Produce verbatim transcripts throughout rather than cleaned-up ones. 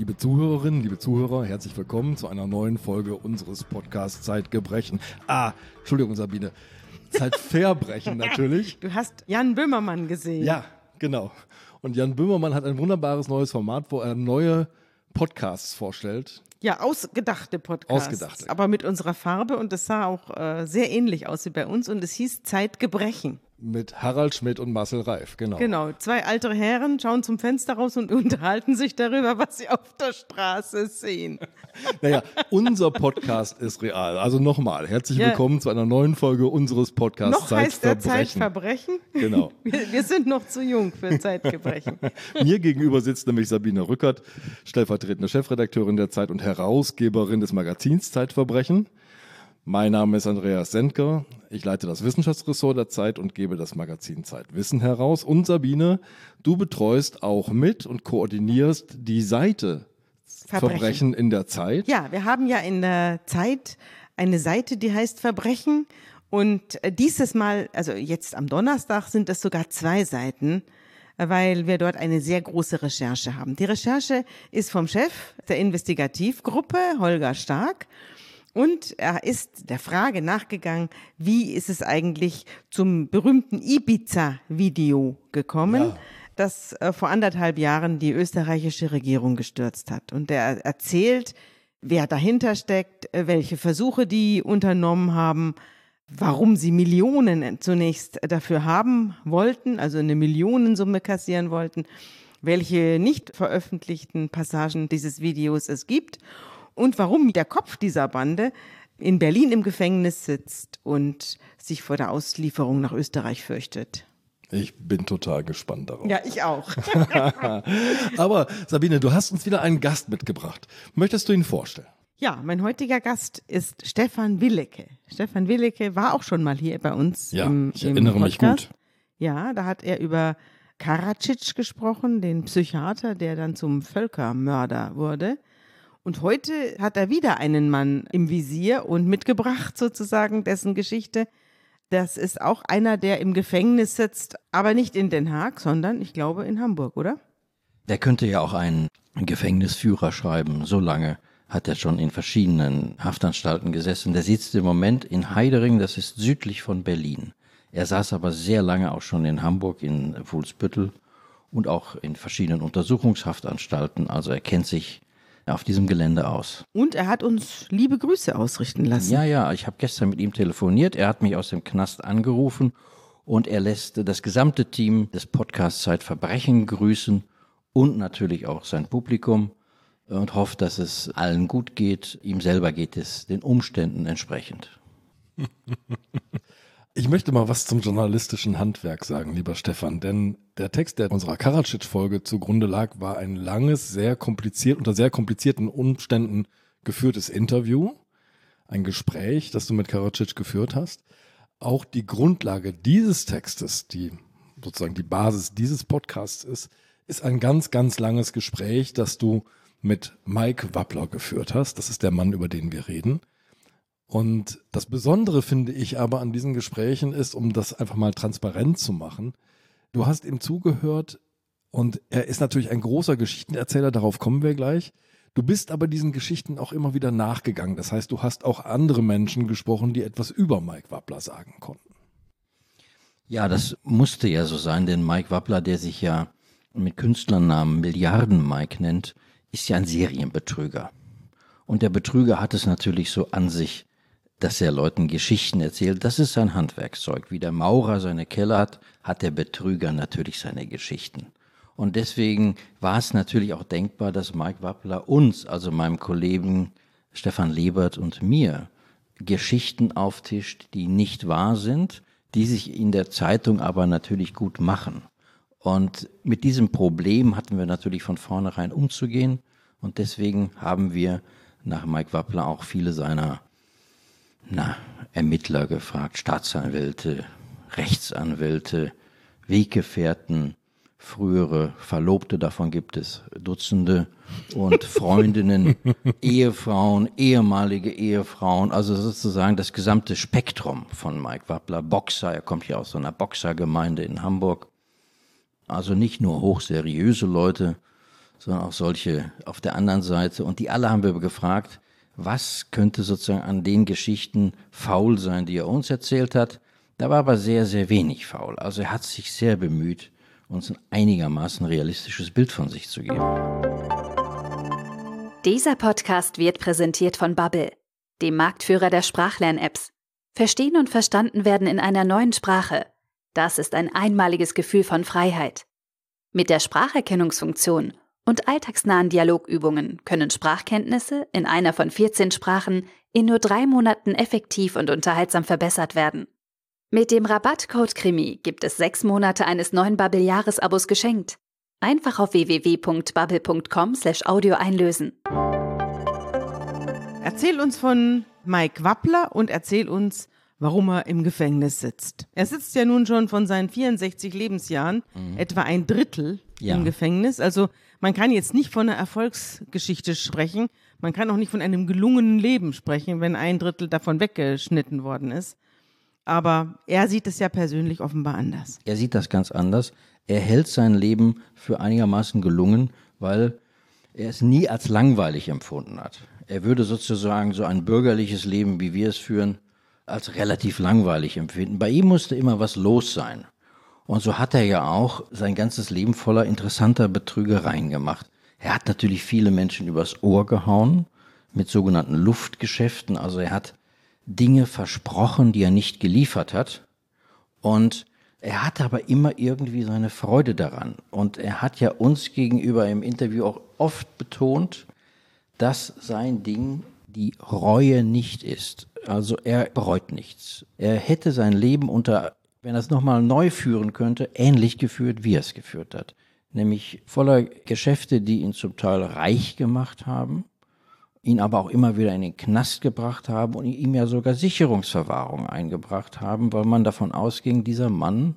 Liebe Zuhörerinnen, liebe Zuhörer, herzlich willkommen zu einer neuen Folge unseres Podcasts Zeitgebrechen. Ah, Entschuldigung Sabine, Zeitverbrechen natürlich. Du hast Jan Böhmermann gesehen. Ja, genau. Und Jan Böhmermann hat ein wunderbares neues Format, wo er neue Podcasts vorstellt. Ja, ausgedachte Podcasts. Ausgedachte. Aber mit unserer Farbe und das sah auch äh, sehr ähnlich aus wie bei uns und es hieß Zeitgebrechen. Mit Harald Schmidt und Marcel Reif, genau. Genau, zwei alte Herren schauen zum Fenster raus und unterhalten sich darüber, was sie auf der Straße sehen. Naja, unser Podcast ist real. Also nochmal, herzlich Ja. willkommen zu einer neuen Folge unseres Podcasts Noch heißt er Zeitverbrechen. Zeitverbrechen. Genau. Wir, wir sind noch zu jung für Zeitgebrechen. Mir gegenüber sitzt nämlich Sabine Rückert, stellvertretende Chefredakteurin der Zeit und Herausgeberin des Magazins Zeitverbrechen. Mein Name ist Andreas Sendker, ich leite das Wissenschaftsressort der Zeit und gebe das Magazin Zeitwissen heraus. Und Sabine, du betreust auch mit und koordinierst die Seite Verbrechen, Verbrechen in der Zeit. Ja, wir haben ja in der Zeit eine Seite, die heißt Verbrechen. Und äh, dieses Mal, also jetzt am Donnerstag, sind es sogar zwei Seiten, äh, weil wir dort eine sehr große Recherche haben. Die Recherche ist vom Chef der Investigativgruppe, Holger Stark. Und er ist der Frage nachgegangen, wie ist es eigentlich zum berühmten Ibiza-Video gekommen, Ja. das äh, vor anderthalb Jahren die österreichische Regierung gestürzt hat. Und er erzählt, wer dahinter steckt, äh, welche Versuche die unternommen haben, warum sie Millionen zunächst dafür haben wollten, also eine Millionensumme kassieren wollten, welche nicht veröffentlichten Passagen dieses Videos es gibt und warum der Kopf dieser Bande in Berlin im Gefängnis sitzt und sich vor der Auslieferung nach Österreich fürchtet. Ich bin total gespannt darauf. Ja, ich auch. Aber Sabine, du hast uns wieder einen Gast mitgebracht. Möchtest du ihn vorstellen? Ja, mein heutiger Gast ist Stefan Willecke. Stefan Willecke war auch schon mal hier bei uns Ja, im, ich im erinnere mich Podcast. gut. Ja, da hat er über Karadzic gesprochen, den Psychiater, der dann zum Völkermörder wurde. Und heute hat er wieder einen Mann im Visier und mitgebracht sozusagen dessen Geschichte. Das ist auch einer, der im Gefängnis sitzt, aber nicht in Den Haag, sondern ich glaube in Hamburg, oder? Der könnte ja auch einen Gefängnisführer schreiben. So lange hat er schon in verschiedenen Haftanstalten gesessen. Der sitzt im Moment in Heidering, das ist südlich von Berlin. Er saß aber sehr lange auch schon in Hamburg, in Fuhlsbüttel und auch in verschiedenen Untersuchungshaftanstalten. Also er kennt sich auf diesem Gelände aus. Und er hat uns liebe Grüße ausrichten lassen. Ja, ja, ich habe gestern mit ihm telefoniert. Er hat mich aus dem Knast angerufen und er lässt das gesamte Team des Podcasts Zeitverbrechen grüßen und natürlich auch sein Publikum und hofft, dass es allen gut geht. Ihm selber geht es den Umständen entsprechend. Ich möchte mal was zum journalistischen Handwerk sagen, lieber Stefan, denn der Text, der unserer Karadzic-Folge zugrunde lag, war ein langes, sehr kompliziert, unter sehr komplizierten Umständen geführtes Interview, ein Gespräch, das du mit Karadzic geführt hast. Auch die Grundlage dieses Textes, die sozusagen die Basis dieses Podcasts ist, ist ein ganz, ganz langes Gespräch, das du mit Mike Wappler geführt hast. Das ist der Mann, über den wir reden. Und das Besondere, finde ich aber an diesen Gesprächen ist, um das einfach mal transparent zu machen, du hast ihm zugehört und er ist natürlich ein großer Geschichtenerzähler, darauf kommen wir gleich. Du bist aber diesen Geschichten auch immer wieder nachgegangen. Das heißt, du hast auch andere Menschen gesprochen, die etwas über Mike Wappler sagen konnten. Ja, das musste ja so sein, denn Mike Wappler, der sich ja mit Künstlernamen Milliarden Mike nennt, ist ja ein Serienbetrüger. Und der Betrüger hat es natürlich so an sich, dass er Leuten Geschichten erzählt. Das ist sein Handwerkszeug. Wie der Maurer seine Keller hat, hat der Betrüger natürlich seine Geschichten. Und deswegen war es natürlich auch denkbar, dass Mike Wappler uns, also meinem Kollegen Stefan Lebert und mir, Geschichten auftischt, die nicht wahr sind, die sich in der Zeitung aber natürlich gut machen. Und mit diesem Problem hatten wir natürlich von vornherein umzugehen. Und deswegen haben wir nach Mike Wappler auch viele seiner na, Ermittler gefragt, Staatsanwälte, Rechtsanwälte, Weggefährten, frühere Verlobte, davon gibt es Dutzende, und Freundinnen, Ehefrauen, ehemalige Ehefrauen, also sozusagen das gesamte Spektrum von Mike Wappler, Boxer, er kommt ja aus so einer Boxergemeinde in Hamburg, also nicht nur hochseriöse Leute, sondern auch solche auf der anderen Seite. Und die alle haben wir gefragt, was könnte sozusagen an den Geschichten faul sein, die er uns erzählt hat. Da war aber sehr, sehr wenig faul. Also er hat sich sehr bemüht, uns ein einigermaßen realistisches Bild von sich zu geben. Dieser Podcast wird präsentiert von Babbel, dem Marktführer der Sprachlern-Apps. Verstehen und verstanden werden in einer neuen Sprache. Das ist ein einmaliges Gefühl von Freiheit. Mit der Spracherkennungsfunktion und alltagsnahen Dialogübungen können Sprachkenntnisse in einer von vierzehn Sprachen in nur drei Monaten effektiv und unterhaltsam verbessert werden. Mit dem Rabattcode Krimi gibt es sechs Monate eines neuen Babbel-Jahresabos geschenkt. Einfach auf w w w punkt babbel punkt com slash audio einlösen. Erzähl uns von Mike Wappler und erzähl uns, warum er im Gefängnis sitzt. Er sitzt ja nun schon von seinen vierundsechzig Lebensjahren mhm. etwa ein Drittel ja. im Gefängnis. Also man kann jetzt nicht von einer Erfolgsgeschichte sprechen. Man kann auch nicht von einem gelungenen Leben sprechen, wenn ein Drittel davon weggeschnitten worden ist. Aber er sieht es ja persönlich offenbar anders. Er sieht das ganz anders. Er hält sein Leben für einigermaßen gelungen, weil er es nie als langweilig empfunden hat. Er würde sozusagen so ein bürgerliches Leben, wie wir es führen, als relativ langweilig empfinden. Bei ihm musste immer was los sein. Und so hat er ja auch sein ganzes Leben voller interessanter Betrügereien gemacht. Er hat natürlich viele Menschen übers Ohr gehauen mit sogenannten Luftgeschäften. Also er hat Dinge versprochen, die er nicht geliefert hat. Und er hatte aber immer irgendwie seine Freude daran. Und er hat ja uns gegenüber im Interview auch oft betont, dass sein Ding die Reue nicht ist. Also er bereut nichts. Er hätte sein Leben unter, wenn er es nochmal neu führen könnte, ähnlich geführt, wie er es geführt hat. Nämlich voller Geschäfte, die ihn zum Teil reich gemacht haben, ihn aber auch immer wieder in den Knast gebracht haben und ihm ja sogar Sicherungsverwahrung eingebracht haben, weil man davon ausging, dieser Mann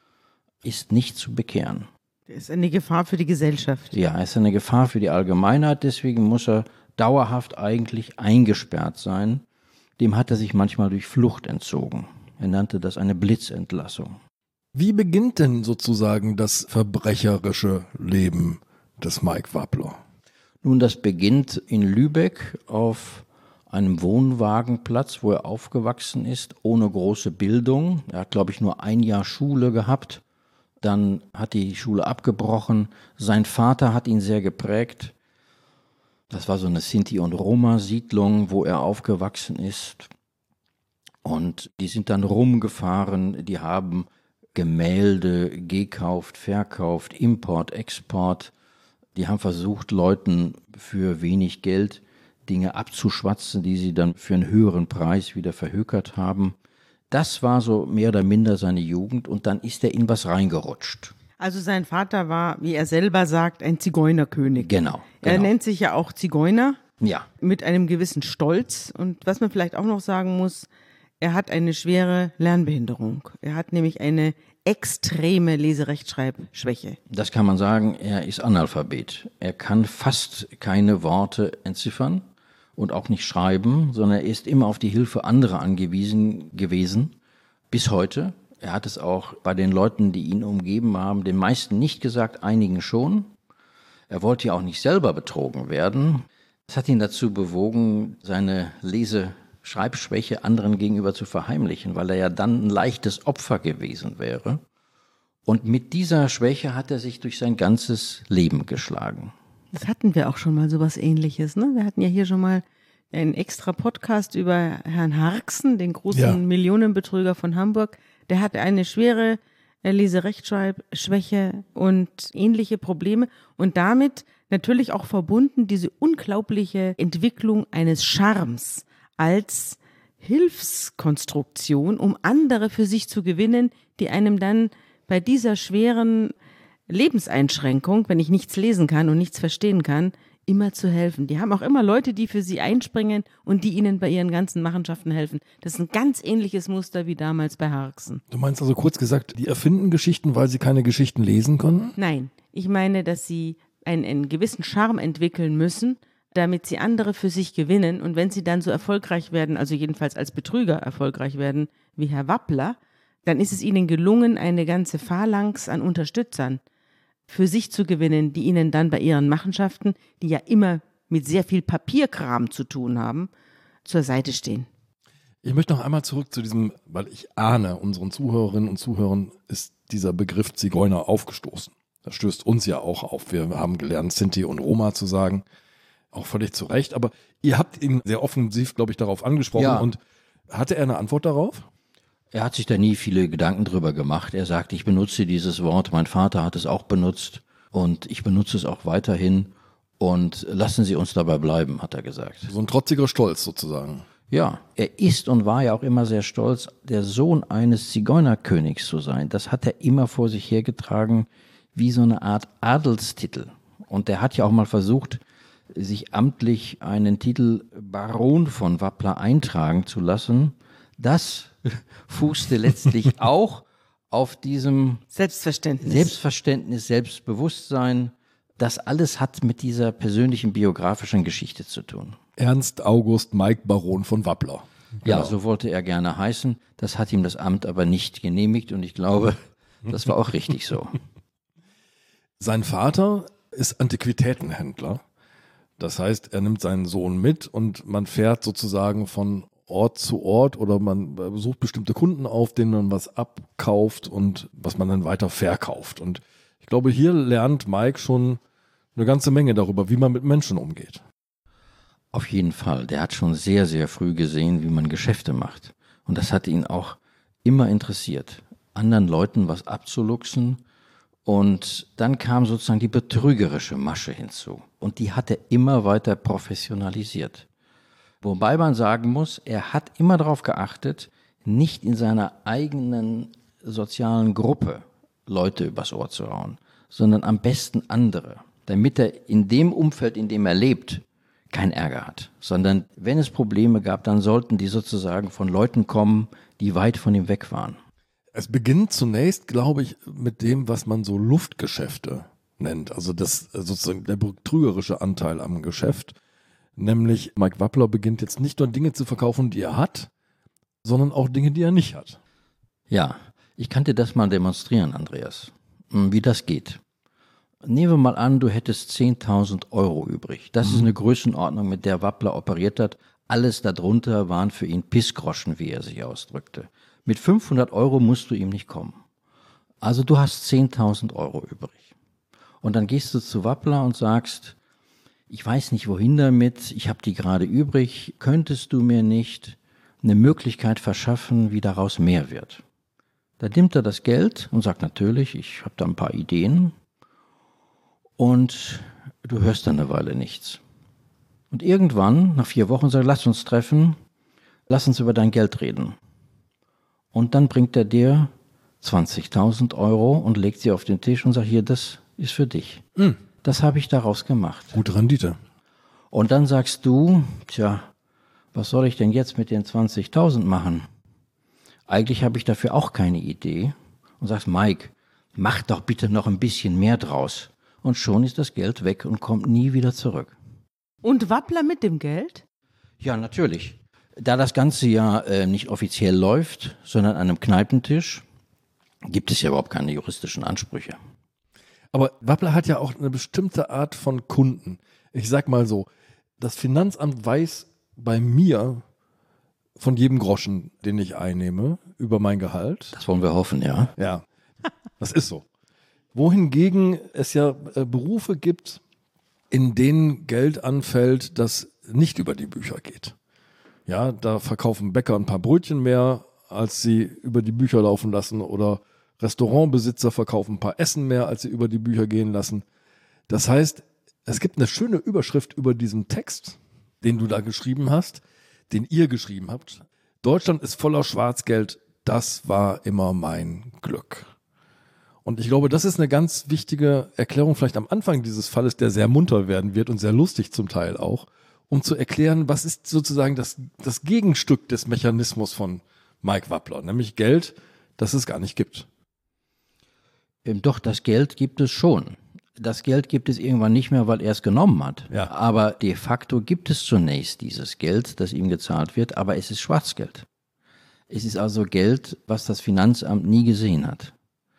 ist nicht zu bekehren. Er ist eine Gefahr für die Gesellschaft. Ja, er ist eine Gefahr für die Allgemeinheit, deswegen muss er dauerhaft eigentlich eingesperrt sein. Dem hat er sich manchmal durch Flucht entzogen. Er nannte das eine Blitzentlassung. Wie beginnt denn sozusagen das verbrecherische Leben des Mike Wappler? Nun, das beginnt in Lübeck auf einem Wohnwagenplatz, wo er aufgewachsen ist, ohne große Bildung. Er hat, glaube ich, nur ein Jahr Schule gehabt. Dann hat die Schule abgebrochen. Sein Vater hat ihn sehr geprägt. Das war so eine Sinti- und Roma-Siedlung, wo er aufgewachsen ist. Und die sind dann rumgefahren, die haben Gemälde gekauft, verkauft, Import, Export. Die haben versucht, Leuten für wenig Geld Dinge abzuschwatzen, die sie dann für einen höheren Preis wieder verhökert haben. Das war so mehr oder minder seine Jugend und dann ist er in was reingerutscht. Also sein Vater war, wie er selber sagt, ein Zigeunerkönig. Genau. Er genau. nennt sich ja auch Zigeuner. Ja. Mit einem gewissen Stolz. Und was man vielleicht auch noch sagen muss, er hat eine schwere Lernbehinderung. Er hat nämlich eine extreme Leserechtschreibschwäche. Das kann man sagen, er ist Analphabet. Er kann fast keine Worte entziffern und auch nicht schreiben, sondern er ist immer auf die Hilfe anderer angewiesen gewesen, bis heute. Er hat es auch bei den Leuten, die ihn umgeben haben, den meisten nicht gesagt, einigen schon. Er wollte ja auch nicht selber betrogen werden. Das hat ihn dazu bewogen, seine Leseschreibschwäche anderen gegenüber zu verheimlichen, weil er ja dann ein leichtes Opfer gewesen wäre. Und mit dieser Schwäche hat er sich durch sein ganzes Leben geschlagen. Das hatten wir auch schon mal, sowas Ähnliches, ne? Wir hatten ja hier schon mal einen extra Podcast über Herrn Harksen, den großen ja. Millionenbetrüger von Hamburg. Der hatte eine schwere Leserechtschreibschwäche und ähnliche Probleme und damit natürlich auch verbunden diese unglaubliche Entwicklung eines Charmes als Hilfskonstruktion, um andere für sich zu gewinnen, die einem dann bei dieser schweren Lebenseinschränkung, wenn ich nichts lesen kann und nichts verstehen kann, immer zu helfen. Die haben auch immer Leute, die für sie einspringen und die ihnen bei ihren ganzen Machenschaften helfen. Das ist ein ganz ähnliches Muster wie damals bei Harksen. Du meinst also kurz gesagt, die erfinden Geschichten, weil sie keine Geschichten lesen können? Nein, ich meine, dass sie einen, einen gewissen Charme entwickeln müssen, damit sie andere für sich gewinnen. Und wenn sie dann so erfolgreich werden, also jedenfalls als Betrüger erfolgreich werden, wie Herr Wappler, dann ist es ihnen gelungen, eine ganze Phalanx an Unterstützern für sich zu gewinnen, die ihnen dann bei ihren Machenschaften, die ja immer mit sehr viel Papierkram zu tun haben, zur Seite stehen. Ich möchte noch einmal zurück zu diesem, weil ich ahne, unseren Zuhörerinnen und Zuhörern ist dieser Begriff Zigeuner aufgestoßen. Das stößt uns ja auch auf. Wir haben gelernt, Sinti und Roma zu sagen, auch völlig zu Recht. Aber ihr habt ihn sehr offensiv, glaube ich, darauf angesprochen. Ja. Und hatte er eine Antwort darauf? Er hat sich da nie viele Gedanken drüber gemacht. Er sagt, ich benutze dieses Wort, mein Vater hat es auch benutzt und ich benutze es auch weiterhin und lassen Sie uns dabei bleiben, hat er gesagt. So ein trotziger Stolz sozusagen. Ja, er ist und war ja auch immer sehr stolz, der Sohn eines Zigeunerkönigs zu sein. Das hat er immer vor sich hergetragen, wie so eine Art Adelstitel. Und er hat ja auch mal versucht, sich amtlich einen Titel Baron von Wappler eintragen zu lassen. Das fußte letztlich auch auf diesem Selbstverständnis. Selbstverständnis, Selbstbewusstsein. Das alles hat mit dieser persönlichen biografischen Geschichte zu tun. Ernst August Mike Baron von Wappler. Ja, Genau. so wollte er gerne heißen. Das hat ihm das Amt aber nicht genehmigt und ich glaube, das war auch richtig so. Sein Vater ist Antiquitätenhändler. Das heißt, er nimmt seinen Sohn mit und man fährt sozusagen von Ort zu Ort oder man besucht bestimmte Kunden auf, denen man was abkauft und was man dann weiter verkauft. Und ich glaube, hier lernt Mike schon eine ganze Menge darüber, wie man mit Menschen umgeht. Auf jeden Fall. Der hat schon sehr, sehr früh gesehen, wie man Geschäfte macht. Und das hat ihn auch immer interessiert, anderen Leuten was abzuluxen. Und dann kam sozusagen die betrügerische Masche hinzu. Und die hat er immer weiter professionalisiert. Wobei man sagen muss, er hat immer darauf geachtet, nicht in seiner eigenen sozialen Gruppe Leute übers Ohr zu hauen, sondern am besten andere, damit er in dem Umfeld, in dem er lebt, keinen Ärger hat. Sondern wenn es Probleme gab, dann sollten die sozusagen von Leuten kommen, die weit von ihm weg waren. Es beginnt zunächst, glaube ich, mit dem, was man so Luftgeschäfte nennt. Also das sozusagen der betrügerische Anteil am Geschäft. Nämlich Mike Wappler beginnt jetzt nicht nur Dinge zu verkaufen, die er hat, sondern auch Dinge, die er nicht hat. Ja, ich kann dir das mal demonstrieren, Andreas, wie das geht. Nehmen wir mal an, du hättest zehntausend Euro übrig. Das ist eine Größenordnung, mit der Wappler operiert hat. Alles darunter waren für ihn Pissgroschen, wie er sich ausdrückte. Mit fünfhundert Euro musst du ihm nicht kommen. Also du hast zehntausend Euro übrig. Und dann gehst du zu Wappler und sagst, ich weiß nicht wohin damit, ich habe die gerade übrig, könntest du mir nicht eine Möglichkeit verschaffen, wie daraus mehr wird? Da nimmt er das Geld und sagt natürlich, ich habe da ein paar Ideen und du hörst dann eine Weile nichts. Und irgendwann, nach vier Wochen, sagt er, lass uns treffen, lass uns über dein Geld reden. Und dann bringt er dir zwanzigtausend Euro und legt sie auf den Tisch und sagt, hier, das ist für dich. Mhm. Das habe ich daraus gemacht. Gute Rendite. Und dann sagst du, tja, was soll ich denn jetzt mit den zwanzigtausend machen? Eigentlich habe ich dafür auch keine Idee. Und sagst, Mike, mach doch bitte noch ein bisschen mehr draus. Und schon ist das Geld weg und kommt nie wieder zurück. Und Wappler mit dem Geld? Ja, natürlich. Da das Ganze ja äh, nicht offiziell läuft, sondern an einem Kneipentisch, gibt es ja überhaupt keine juristischen Ansprüche. Aber Wappler hat ja auch eine bestimmte Art von Kunden. Ich sag mal so, das Finanzamt weiß bei mir von jedem Groschen, den ich einnehme, über mein Gehalt. Das wollen wir hoffen, ja. Ja, das ist so. Wohingegen es ja äh, Berufe gibt, in denen Geld anfällt, das nicht über die Bücher geht. Ja, da verkaufen Bäcker ein paar Brötchen mehr, als sie über die Bücher laufen lassen, oder Restaurantbesitzer verkaufen ein paar Essen mehr, als sie über die Bücher gehen lassen. Das heißt, es gibt eine schöne Überschrift über diesen Text, den du da geschrieben hast, den ihr geschrieben habt. Deutschland ist voller Schwarzgeld, das war immer mein Glück. Und ich glaube, das ist eine ganz wichtige Erklärung vielleicht am Anfang dieses Falles, der sehr munter werden wird und sehr lustig zum Teil auch, um zu erklären, was ist sozusagen das, das Gegenstück des Mechanismus von Mike Wappler, nämlich Geld, das es gar nicht gibt. Doch, das Geld gibt es schon. Das Geld gibt es irgendwann nicht mehr, weil er es genommen hat. Ja. Aber de facto gibt es zunächst dieses Geld, das ihm gezahlt wird, aber es ist Schwarzgeld. Es ist also Geld, was das Finanzamt nie gesehen hat.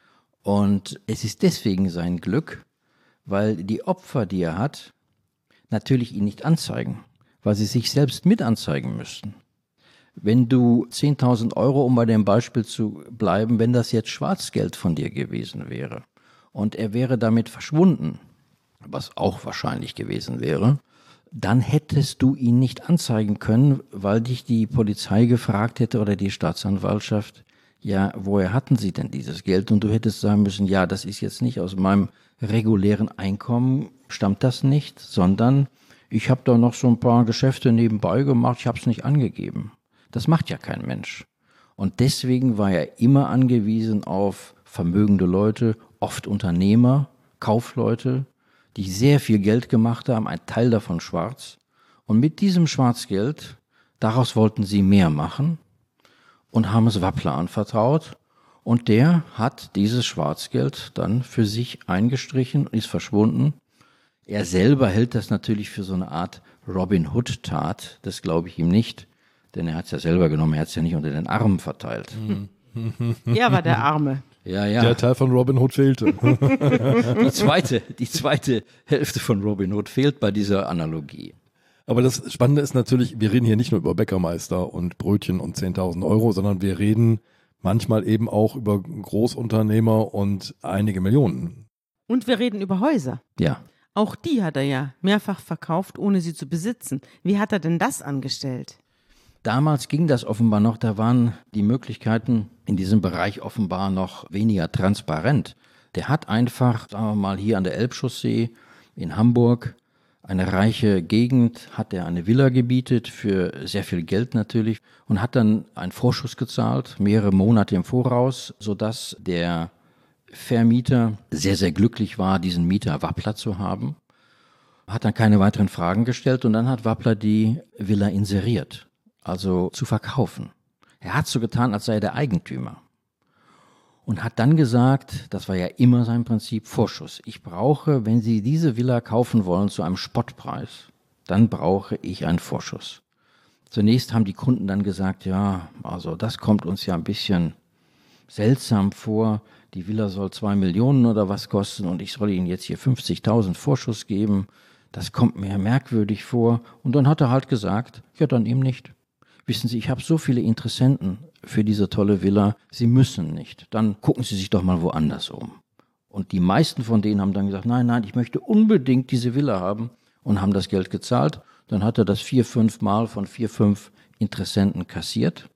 Und es ist deswegen sein Glück, weil die Opfer, die er hat, natürlich ihn nicht anzeigen, weil sie sich selbst mit anzeigen müssten. Wenn du zehntausend Euro, um bei dem Beispiel zu bleiben, wenn das jetzt Schwarzgeld von dir gewesen wäre und er wäre damit verschwunden, was auch wahrscheinlich gewesen wäre, dann hättest du ihn nicht anzeigen können, weil dich die Polizei gefragt hätte oder die Staatsanwaltschaft, ja, woher hatten Sie denn dieses Geld? Und du hättest sagen müssen, ja, das ist jetzt nicht aus meinem regulären Einkommen, stammt das nicht, sondern ich habe da noch so ein paar Geschäfte nebenbei gemacht, ich habe es nicht angegeben. Das macht ja kein Mensch. Und deswegen war er immer angewiesen auf vermögende Leute, oft Unternehmer, Kaufleute, die sehr viel Geld gemacht haben, ein Teil davon schwarz. Und mit diesem Schwarzgeld, daraus wollten sie mehr machen und haben es Wappler anvertraut. Und der hat dieses Schwarzgeld dann für sich eingestrichen und ist verschwunden. Er selber hält das natürlich für so eine Art Robin Hood-Tat. Das glaube ich ihm nicht, denn er hat es ja selber genommen, er hat es ja nicht unter den Armen verteilt. Er war der Arme. Ja, ja. Der Teil von Robin Hood fehlte. Die zweite, die zweite Hälfte von Robin Hood fehlt bei dieser Analogie. Aber das Spannende ist natürlich, wir reden hier nicht nur über Bäckermeister und Brötchen und zehntausend Euro, sondern wir reden manchmal eben auch über Großunternehmer und einige Millionen. Und wir reden über Häuser. Ja. Auch die hat er ja mehrfach verkauft, ohne sie zu besitzen. Wie hat er denn das angestellt? Damals ging das offenbar noch, da waren die Möglichkeiten in diesem Bereich offenbar noch weniger transparent. Der hat einfach, sagen wir mal, hier an der Elbchaussee in Hamburg, eine reiche Gegend, hat er eine Villa gebietet für sehr viel Geld natürlich und hat dann einen Vorschuss gezahlt, mehrere Monate im Voraus, sodass der Vermieter sehr, sehr glücklich war, diesen Mieter Wappler zu haben. Hat dann keine weiteren Fragen gestellt und dann hat Wappler die Villa inseriert, also zu verkaufen. Er hat so getan, als sei er der Eigentümer. Und hat dann gesagt, das war ja immer sein Prinzip, Vorschuss. Ich brauche, wenn Sie diese Villa kaufen wollen zu einem Spottpreis, dann brauche ich einen Vorschuss. Zunächst haben die Kunden dann gesagt, ja, also das kommt uns ja ein bisschen seltsam vor. Die Villa soll zwei Millionen oder was kosten und ich soll Ihnen jetzt hier fünfzigtausend Vorschuss geben. Das kommt mir merkwürdig vor. Und dann hat er halt gesagt, ja, dann eben nicht. Wissen Sie, ich habe so viele Interessenten für diese tolle Villa, Sie müssen nicht. Dann gucken Sie sich doch mal woanders um. Und die meisten von denen haben dann gesagt, nein, nein, ich möchte unbedingt diese Villa haben und haben das Geld gezahlt. Dann hat er das vier, fünf Mal von vier, fünf Interessenten kassiert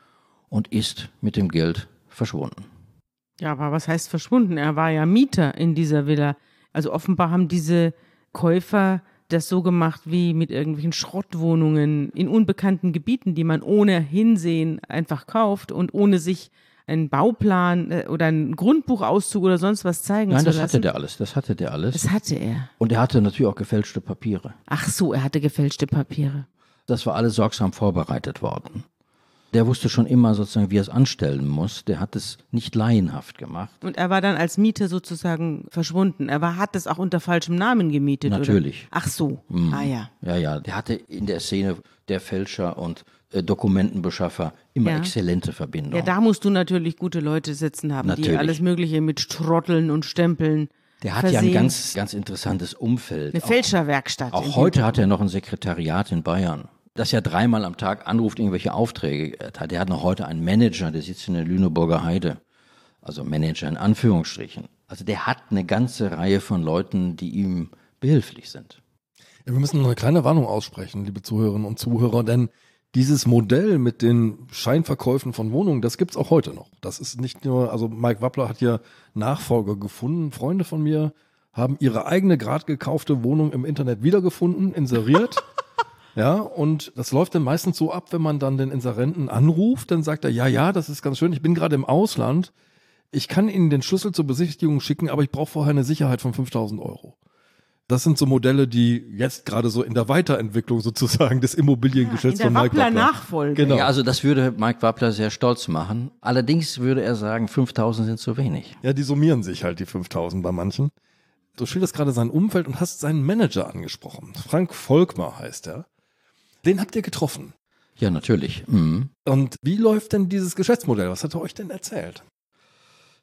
und ist mit dem Geld verschwunden. Ja, aber was heißt verschwunden? Er war ja Mieter in dieser Villa. Also offenbar haben diese Käufer das so gemacht wie mit irgendwelchen Schrottwohnungen in unbekannten Gebieten, die man ohne Hinsehen einfach kauft und ohne sich einen Bauplan oder einen Grundbuchauszug oder sonst was zeigen Nein, zu lassen. Nein, das hatte der alles, das hatte der alles. Das hatte er. Und er hatte natürlich auch gefälschte Papiere. Ach so, er hatte gefälschte Papiere. Das war alles sorgsam vorbereitet worden. Der wusste schon immer sozusagen, wie er es anstellen muss. Der hat es nicht laienhaft gemacht. Und er war dann als Mieter sozusagen verschwunden. Er war, hat es auch unter falschem Namen gemietet, Natürlich. Oder? Ach so, mhm. ah ja. Ja, ja, der hatte in der Szene der Fälscher und äh, Dokumentenbeschaffer immer Ja. exzellente Verbindungen. Ja, da musst du natürlich gute Leute sitzen haben, Natürlich. die alles Mögliche mit Strotteln und Stempeln Der hat versehen. ja ein ganz, ganz interessantes Umfeld. Eine Fälscherwerkstatt. Auch, auch heute hat er noch ein Sekretariat in Bayern, das ja dreimal am Tag anruft, irgendwelche Aufträge hat. Der hat noch heute einen Manager, der sitzt in der Lüneburger Heide. Also Manager in Anführungsstrichen. Also der hat eine ganze Reihe von Leuten, die ihm behilflich sind. Ja, wir müssen noch eine kleine Warnung aussprechen, liebe Zuhörerinnen und Zuhörer, denn dieses Modell mit den Scheinverkäufen von Wohnungen, das gibt's auch heute noch. Das ist nicht nur, also Mike Wappler hat hier Nachfolger gefunden. Freunde von mir haben ihre eigene gerade gekaufte Wohnung im Internet wiedergefunden, inseriert. Ja, und das läuft dann meistens so ab, wenn man dann den Inserenten anruft, dann sagt er, ja, ja, das ist ganz schön, ich bin gerade im Ausland, ich kann Ihnen den Schlüssel zur Besichtigung schicken, aber ich brauche vorher eine Sicherheit von fünftausend Euro. Das sind so Modelle, die jetzt gerade so in der Weiterentwicklung sozusagen des Immobiliengeschäfts ja, in von der Mike Wappler. Wappler-Nachfolge. Genau. Ja, also das würde Mike Wappler sehr stolz machen. Allerdings würde er sagen, fünftausend sind zu wenig. Ja, die summieren sich halt, die fünftausend bei manchen. Du schilderst gerade sein Umfeld und hast seinen Manager angesprochen. Frank Volkmar heißt er. Den habt ihr getroffen. Ja, natürlich. Mhm. Und wie läuft denn dieses Geschäftsmodell? Was hat er euch denn erzählt?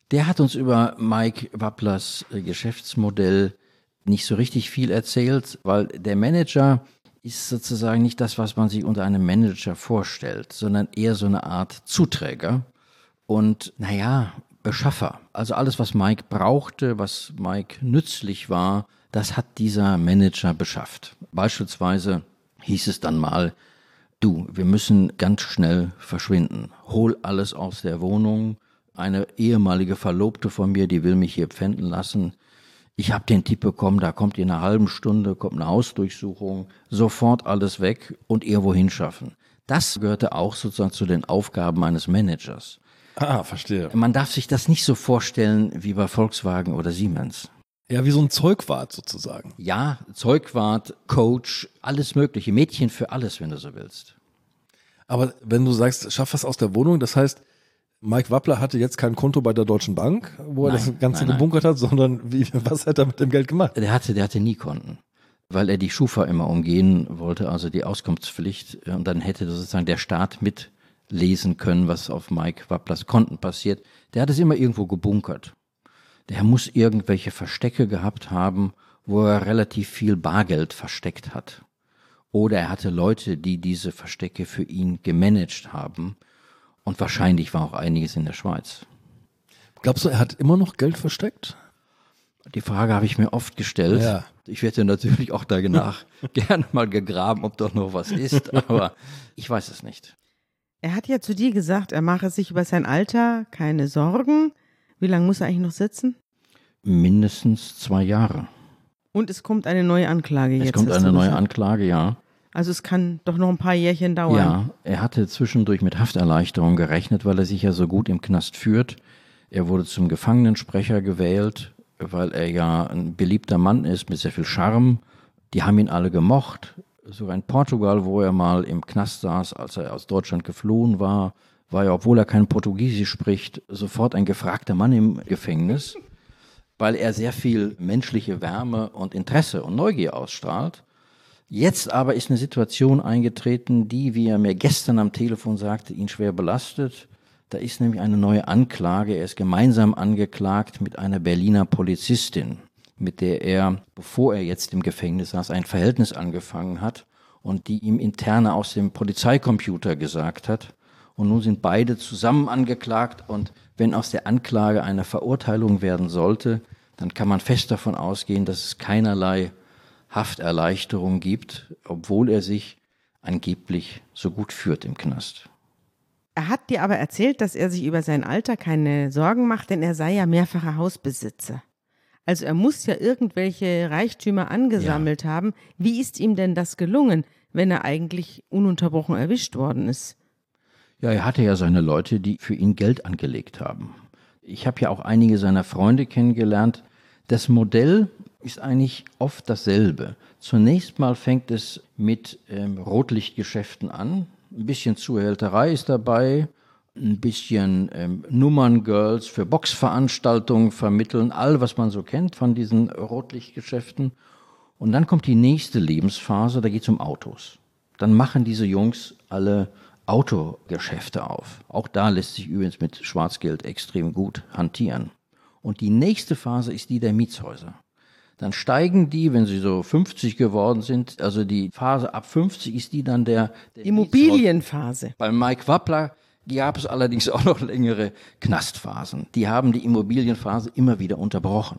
Der hat uns über Mike Wapplers Geschäftsmodell nicht so richtig viel erzählt, weil der Manager ist sozusagen nicht das, was man sich unter einem Manager vorstellt, sondern eher so eine Art Zuträger und, naja, Beschaffer. Also alles, was Mike brauchte, was Mike nützlich war, das hat dieser Manager beschafft. Beispielsweise hieß es dann mal, du, wir müssen ganz schnell verschwinden. Hol alles aus der Wohnung. Eine ehemalige Verlobte von mir, die will mich hier pfänden lassen. Ich habe den Tipp bekommen, da kommt in einer halben Stunde, kommt eine Hausdurchsuchung, sofort alles weg und irgendwo hinschaffen. Das gehörte auch sozusagen zu den Aufgaben eines Managers. Ah, verstehe. Man darf sich das nicht so vorstellen wie bei Volkswagen oder Siemens. Ja, wie so ein Zeugwart sozusagen. Ja, Zeugwart, Coach, alles mögliche, Mädchen für alles, wenn du so willst. Aber wenn du sagst, schaff was aus der Wohnung, das heißt, Mike Wappler hatte jetzt kein Konto bei der Deutschen Bank, wo er Nein, das Ganze nein, gebunkert hat, sondern wie, was hat er mit dem Geld gemacht? Der hatte, der hatte nie Konten, weil er die Schufa immer umgehen wollte, also die Auskunftspflicht. Und dann hätte sozusagen der Staat mitlesen können, was auf Mike Wapplers Konten passiert. Der hat es immer irgendwo gebunkert. Der muss irgendwelche Verstecke gehabt haben, wo er relativ viel Bargeld versteckt hat. Oder er hatte Leute, die diese Verstecke für ihn gemanagt haben. Und wahrscheinlich war auch einiges in der Schweiz. Glaubst du, er hat immer noch Geld versteckt? Die Frage habe ich mir oft gestellt. Ja. Ich werde natürlich auch danach gerne mal gegraben, ob doch noch was ist, aber ich weiß es nicht. Er hat ja zu dir gesagt, er mache sich über sein Alter keine Sorgen. Wie lange muss er eigentlich noch sitzen? Mindestens zwei Jahre. Und es kommt eine neue Anklage Es jetzt. kommt hast eine du neue gesagt. Anklage, ja. Also es kann doch noch ein paar Jährchen dauern. Ja, er hatte zwischendurch mit Hafterleichterung gerechnet, weil er sich ja so gut im Knast führt. Er wurde zum Gefangenensprecher gewählt, weil er ja ein beliebter Mann ist mit sehr viel Charme. Die haben ihn alle gemocht. Sogar in Portugal, wo er mal im Knast saß, als er aus Deutschland geflohen war, war er, obwohl er kein Portugiesisch spricht, sofort ein gefragter Mann im Gefängnis, weil er sehr viel menschliche Wärme und Interesse und Neugier ausstrahlt. Jetzt aber ist eine Situation eingetreten, die, wie er mir gestern am Telefon sagte, ihn schwer belastet. Da ist nämlich eine neue Anklage. Er ist gemeinsam angeklagt mit einer Berliner Polizistin, mit der er, bevor er jetzt im Gefängnis saß, ein Verhältnis angefangen hat und die ihm interne aus dem Polizeicomputer gesagt hat. Und nun sind beide zusammen angeklagt und wenn aus der Anklage eine Verurteilung werden sollte, dann kann man fest davon ausgehen, dass es keinerlei Hafterleichterung gibt, obwohl er sich angeblich so gut führt im Knast. Er hat dir aber erzählt, dass er sich über sein Alter keine Sorgen macht, denn er sei ja mehrfacher Hausbesitzer. Also er muss ja irgendwelche Reichtümer angesammelt ja. haben. Wie ist ihm denn das gelungen, wenn er eigentlich ununterbrochen erwischt worden ist? Ja, er hatte ja seine Leute, die für ihn Geld angelegt haben. Ich habe ja auch einige seiner Freunde kennengelernt. Das Modell ist eigentlich oft dasselbe. Zunächst mal fängt es mit ähm, Rotlichtgeschäften an. Ein bisschen Zuhälterei ist dabei, ein bisschen ähm, Nummerngirls für Boxveranstaltungen vermitteln, all was man so kennt von diesen Rotlichtgeschäften. Und dann kommt die nächste Lebensphase, da geht es um Autos. Dann machen diese Jungs alle Autogeschäfte auf. Auch da lässt sich übrigens mit Schwarzgeld extrem gut hantieren. Und die nächste Phase ist die der Mietshäuser. Dann steigen die, wenn sie so fünfzig geworden sind, also die Phase ab fünfzig ist die dann der, der Immobilienphase. Bei Mike Wappler gab es allerdings auch noch längere Knastphasen. Die haben die Immobilienphase immer wieder unterbrochen.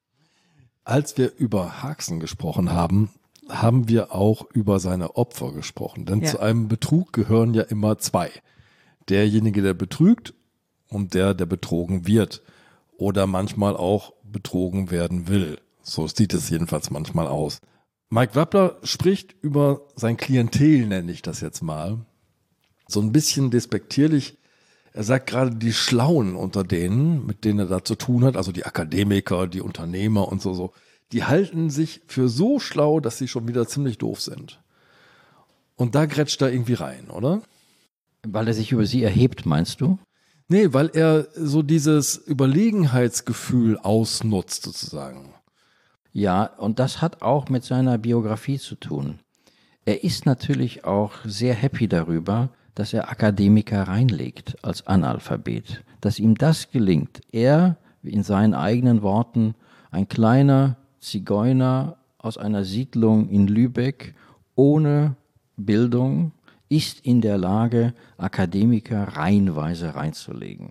Als wir über Haxen gesprochen haben, haben wir auch über seine Opfer gesprochen. Denn Ja. zu einem Betrug gehören ja immer zwei. Derjenige, der betrügt und der, der betrogen wird. Oder manchmal auch betrogen werden will. So sieht es jedenfalls manchmal aus. Mike Wappler spricht über sein Klientel, nenne ich das jetzt mal. So ein bisschen despektierlich. Er sagt gerade, die Schlauen unter denen, mit denen er da zu tun hat, also die Akademiker, die Unternehmer und so, so, die halten sich für so schlau, dass sie schon wieder ziemlich doof sind. Und da grätscht er irgendwie rein, oder? Weil er sich über sie erhebt, meinst du? Nee, weil er so dieses Überlegenheitsgefühl ausnutzt, sozusagen. Ja, und das hat auch mit seiner Biografie zu tun. Er ist natürlich auch sehr happy darüber, dass er Akademiker reinlegt als Analphabet. dass ihm das gelingt. Er, in seinen eigenen Worten, ein kleiner Zigeuner aus einer Siedlung in Lübeck ohne Bildung, ist in der Lage, Akademiker reihenweise reinzulegen.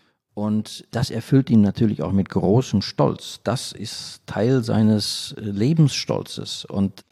Und das erfüllt ihn natürlich auch mit großem Stolz. Das ist Teil seines Lebensstolzes. Und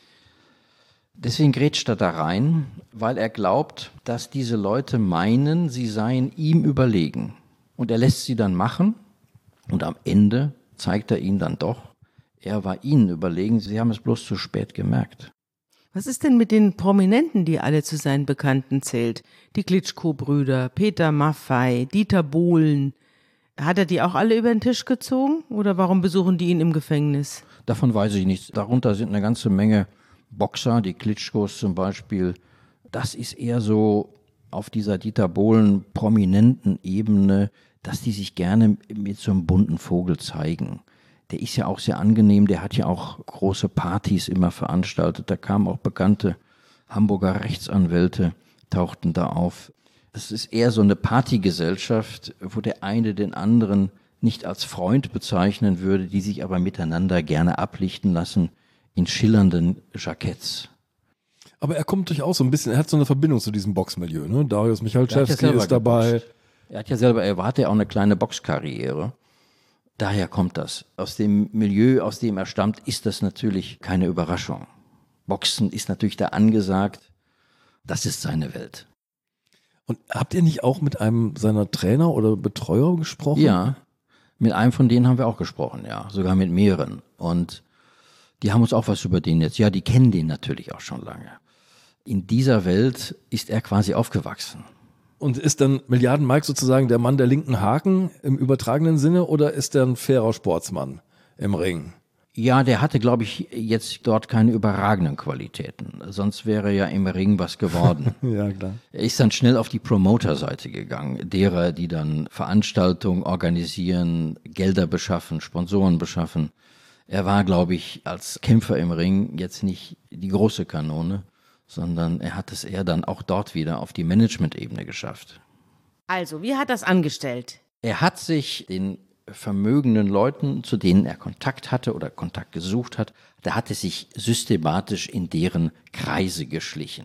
deswegen grätscht er da rein, weil er glaubt, dass diese Leute meinen, sie seien ihm überlegen. Und er lässt sie dann machen. Und am Ende zeigt er ihnen dann doch, er war ihnen überlegen. Sie haben es bloß zu spät gemerkt. Was ist denn mit den Prominenten, die alle zu seinen Bekannten zählt? Die Klitschko-Brüder, Peter Maffay, Dieter Bohlen. Hat er die auch alle über den Tisch gezogen oder warum besuchen die ihn im Gefängnis? Davon weiß ich nichts. Darunter sind eine ganze Menge Boxer, die Klitschkos zum Beispiel. Das ist eher so auf dieser Dieter Bohlen prominenten Ebene, dass die sich gerne mit so einem bunten Vogel zeigen. Der ist ja auch sehr angenehm, der hat ja auch große Partys immer veranstaltet. Da kamen auch bekannte Hamburger Rechtsanwälte, tauchten da auf. Es ist eher so eine Partygesellschaft, wo der eine den anderen nicht als Freund bezeichnen würde, die sich aber miteinander gerne ablichten lassen in schillernden Jacketts. Aber er kommt durchaus so ein bisschen, er hat so eine Verbindung zu diesem Boxmilieu, ne? Darius Michalczewski ja ist dabei. Geboxt. Er hat ja selber, er hatte ja auch eine kleine Boxkarriere. Daher kommt das. Aus dem Milieu, aus dem er stammt, ist das natürlich keine Überraschung. Boxen ist natürlich da angesagt. Das ist seine Welt. Und habt ihr nicht auch mit einem seiner Trainer oder Betreuer gesprochen? Ja, mit einem von denen haben wir auch gesprochen, ja. Sogar mit mehreren. Und die haben uns auch was über den jetzt. Ja, die kennen den natürlich auch schon lange. In dieser Welt ist er quasi aufgewachsen. Und ist dann Milliarden Mike sozusagen der Mann der linken Haken im übertragenen Sinne oder ist er ein fairer Sportsmann im Ring? Ja, der hatte, glaube ich, jetzt dort keine überragenden Qualitäten. Sonst wäre ja im Ring was geworden. Ja, klar. Er ist dann schnell auf die Promoter-Seite gegangen, derer, die dann Veranstaltungen organisieren, Gelder beschaffen, Sponsoren beschaffen. Er war, glaube ich, als Kämpfer im Ring jetzt nicht die große Kanone, sondern er hat es eher dann auch dort wieder auf die Management-Ebene geschafft. Also, wie hat das angestellt? Er hat sich den vermögenden Leuten, zu denen er Kontakt hatte oder Kontakt gesucht hat, da hat er sich systematisch in deren Kreise geschlichen.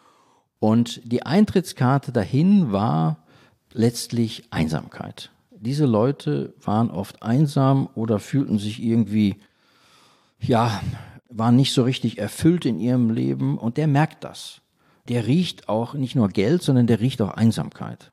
Und die Eintrittskarte dahin war letztlich Einsamkeit. Diese Leute waren oft einsam oder fühlten sich irgendwie, ja, waren nicht so richtig erfüllt in ihrem Leben und der merkt das. Der riecht auch nicht nur Geld, sondern der riecht auch Einsamkeit.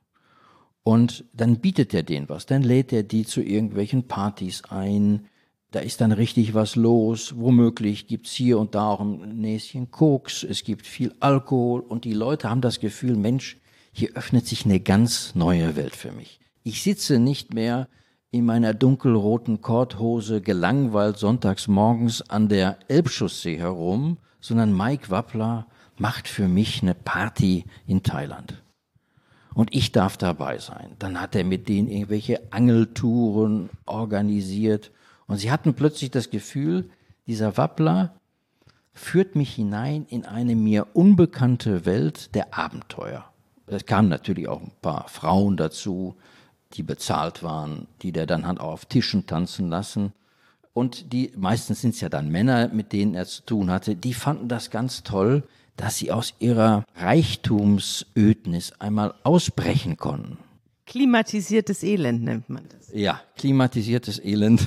Und dann bietet er denen was, dann lädt er die zu irgendwelchen Partys ein, da ist dann richtig was los, womöglich gibt's hier und da auch ein Näschen Koks, es gibt viel Alkohol und die Leute haben das Gefühl, Mensch, hier öffnet sich eine ganz neue Welt für mich. Ich sitze nicht mehr in meiner dunkelroten Korthose gelangweilt sonntags morgens an der Elbchaussee herum, sondern Mike Wappler macht für mich eine Party in Thailand. Und ich darf dabei sein. Dann hat er mit denen irgendwelche Angeltouren organisiert. Und sie hatten plötzlich das Gefühl, dieser Wappler führt mich hinein in eine mir unbekannte Welt der Abenteuer. Es kamen natürlich auch ein paar Frauen dazu, die bezahlt waren, die der dann hat auf Tischen tanzen lassen. Und die, meistens sind es ja dann Männer, mit denen er zu tun hatte, die fanden das ganz toll, dass sie aus ihrer Reichtumsödnis einmal ausbrechen konnten. Klimatisiertes Elend nennt man das. Ja, klimatisiertes Elend.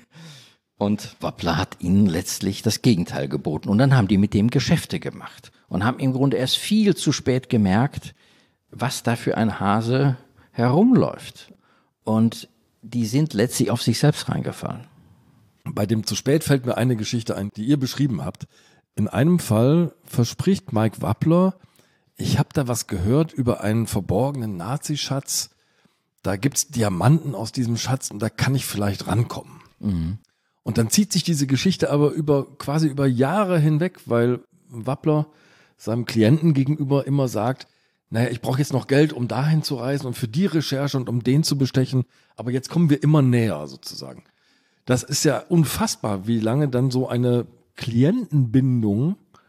Und Wappler hat ihnen letztlich das Gegenteil geboten. Und dann haben die mit dem Geschäfte gemacht und haben im Grunde erst viel zu spät gemerkt, was da für ein Hase herumläuft. Und die sind letztlich auf sich selbst reingefallen. Bei dem zu spät fällt mir eine Geschichte ein, die ihr beschrieben habt. In einem Fall verspricht Mike Wappler, ich habe da was gehört über einen verborgenen Nazischatz. Da gibt's Diamanten aus diesem Schatz und da kann ich vielleicht rankommen. Mhm. Und dann zieht sich diese Geschichte aber über quasi über Jahre hinweg, weil Wappler seinem Klienten gegenüber immer sagt, naja, ich brauche jetzt noch Geld, um dahin zu reisen und für die Recherche und um den zu bestechen, aber jetzt kommen wir immer näher sozusagen. Das ist ja unfassbar, wie lange dann so eine Klientenbindung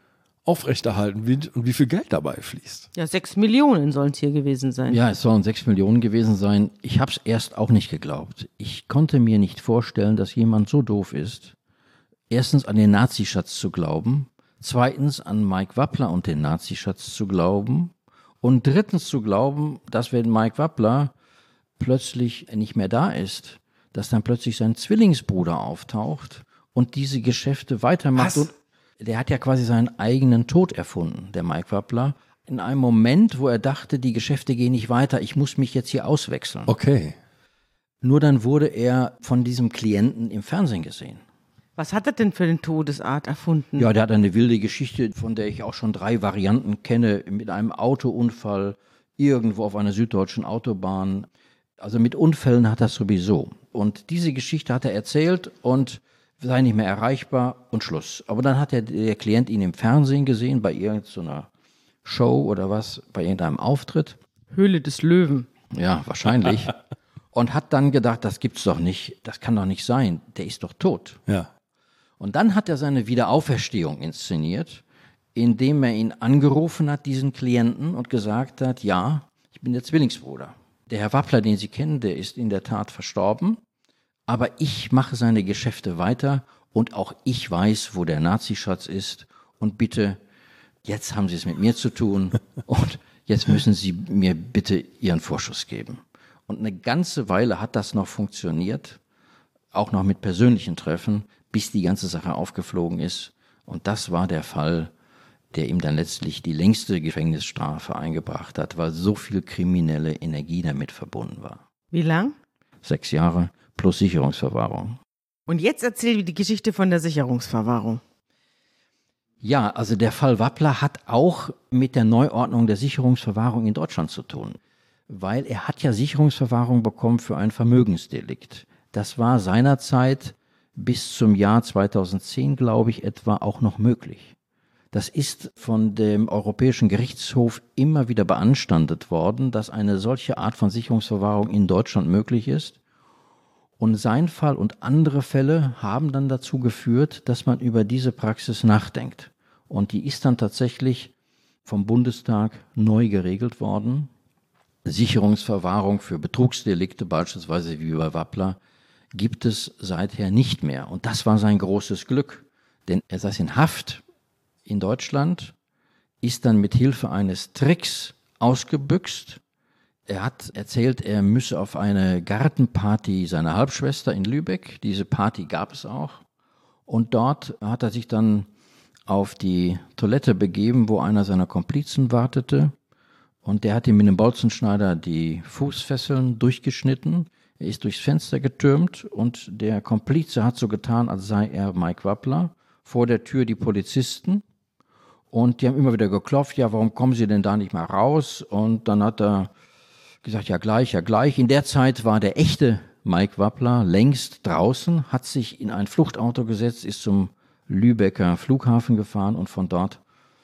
aufrechterhalten wie, und wie viel Geld dabei fließt. Ja, sechs Millionen sollen es hier gewesen sein. Ja, es sollen sechs Millionen gewesen sein. Ich habe es erst auch nicht geglaubt. Ich konnte mir nicht vorstellen, dass jemand so doof ist, erstens an den Nazischatz zu glauben, zweitens an Mike Wappler und den Nazischatz zu glauben und drittens zu glauben, dass wenn Mike Wappler plötzlich nicht mehr da ist, dass dann plötzlich sein Zwillingsbruder auftaucht und diese Geschäfte weitermacht. Und der hat ja quasi seinen eigenen Tod erfunden, der Mike Wappler, in einem Moment, wo er dachte, die Geschäfte gehen nicht weiter, ich muss mich jetzt hier auswechseln. Okay. Nur dann wurde er von diesem Klienten im Fernsehen gesehen. Was hat er denn für eine Todesart erfunden? Ja, der hat eine wilde Geschichte, von der ich auch schon drei Varianten kenne, mit einem Autounfall irgendwo auf einer süddeutschen Autobahn. Also mit Unfällen hat er sowieso. Und diese Geschichte hat er erzählt und sei nicht mehr erreichbar und Schluss. Aber dann hat der, der Klient ihn im Fernsehen gesehen, bei irgendeiner Show oder was, bei irgendeinem Auftritt. Höhle des Löwen. Ja, wahrscheinlich. Und hat dann gedacht, das gibt's doch nicht, das kann doch nicht sein, der ist doch tot. Ja. Und dann hat er seine Wiederauferstehung inszeniert, indem er ihn angerufen hat, diesen Klienten, und gesagt hat, ja, ich bin der Zwillingsbruder. Der Herr Wappler, den Sie kennen, der ist in der Tat verstorben, aber ich mache seine Geschäfte weiter und auch ich weiß, wo der Nazischatz ist und bitte, jetzt haben Sie es mit mir zu tun und jetzt müssen Sie mir bitte Ihren Vorschuss geben. Und eine ganze Weile hat das noch funktioniert, auch noch mit persönlichen Treffen, bis die ganze Sache aufgeflogen ist. Und das war der Fall, der ihm dann letztlich die längste Gefängnisstrafe eingebracht hat, weil so viel kriminelle Energie damit verbunden war. Wie lang? Sechs Jahre plus Sicherungsverwahrung. Und jetzt erzähl die Geschichte von der Sicherungsverwahrung. Ja, also der Fall Wappler hat auch mit der Neuordnung der Sicherungsverwahrung in Deutschland zu tun. Weil er hat ja Sicherungsverwahrung bekommen für ein Vermögensdelikt. Das war seinerzeit bis zum Jahr zweitausendzehn, glaube ich, etwa auch noch möglich. Das ist von dem Europäischen Gerichtshof immer wieder beanstandet worden, dass eine solche Art von Sicherungsverwahrung in Deutschland möglich ist. Und sein Fall und andere Fälle haben dann dazu geführt, dass man über diese Praxis nachdenkt. Und die ist dann tatsächlich vom Bundestag neu geregelt worden. Sicherungsverwahrung für Betrugsdelikte, beispielsweise wie bei Wappler, gibt es seither nicht mehr. Und das war sein großes Glück, denn er saß in Haft in Deutschland, ist dann mit Hilfe eines Tricks ausgebüxt. Er hat erzählt, er müsse auf eine Gartenparty seiner Halbschwester in Lübeck. Diese Party gab es auch. Und dort hat er sich dann auf die Toilette begeben, wo einer seiner Komplizen wartete. Und der hat ihm mit einem Bolzenschneider die Fußfesseln durchgeschnitten. Er ist durchs Fenster getürmt und der Komplize hat so getan, als sei er Mike Wappler. Vor der Tür die Polizisten. Und die haben immer wieder geklopft, ja, warum kommen Sie denn da nicht mal raus? Und dann hat er gesagt, ja gleich, ja gleich. In der Zeit war der echte Mike Wappler längst draußen, hat sich in ein Fluchtauto gesetzt, ist zum Lübecker Flughafen gefahren und von dort,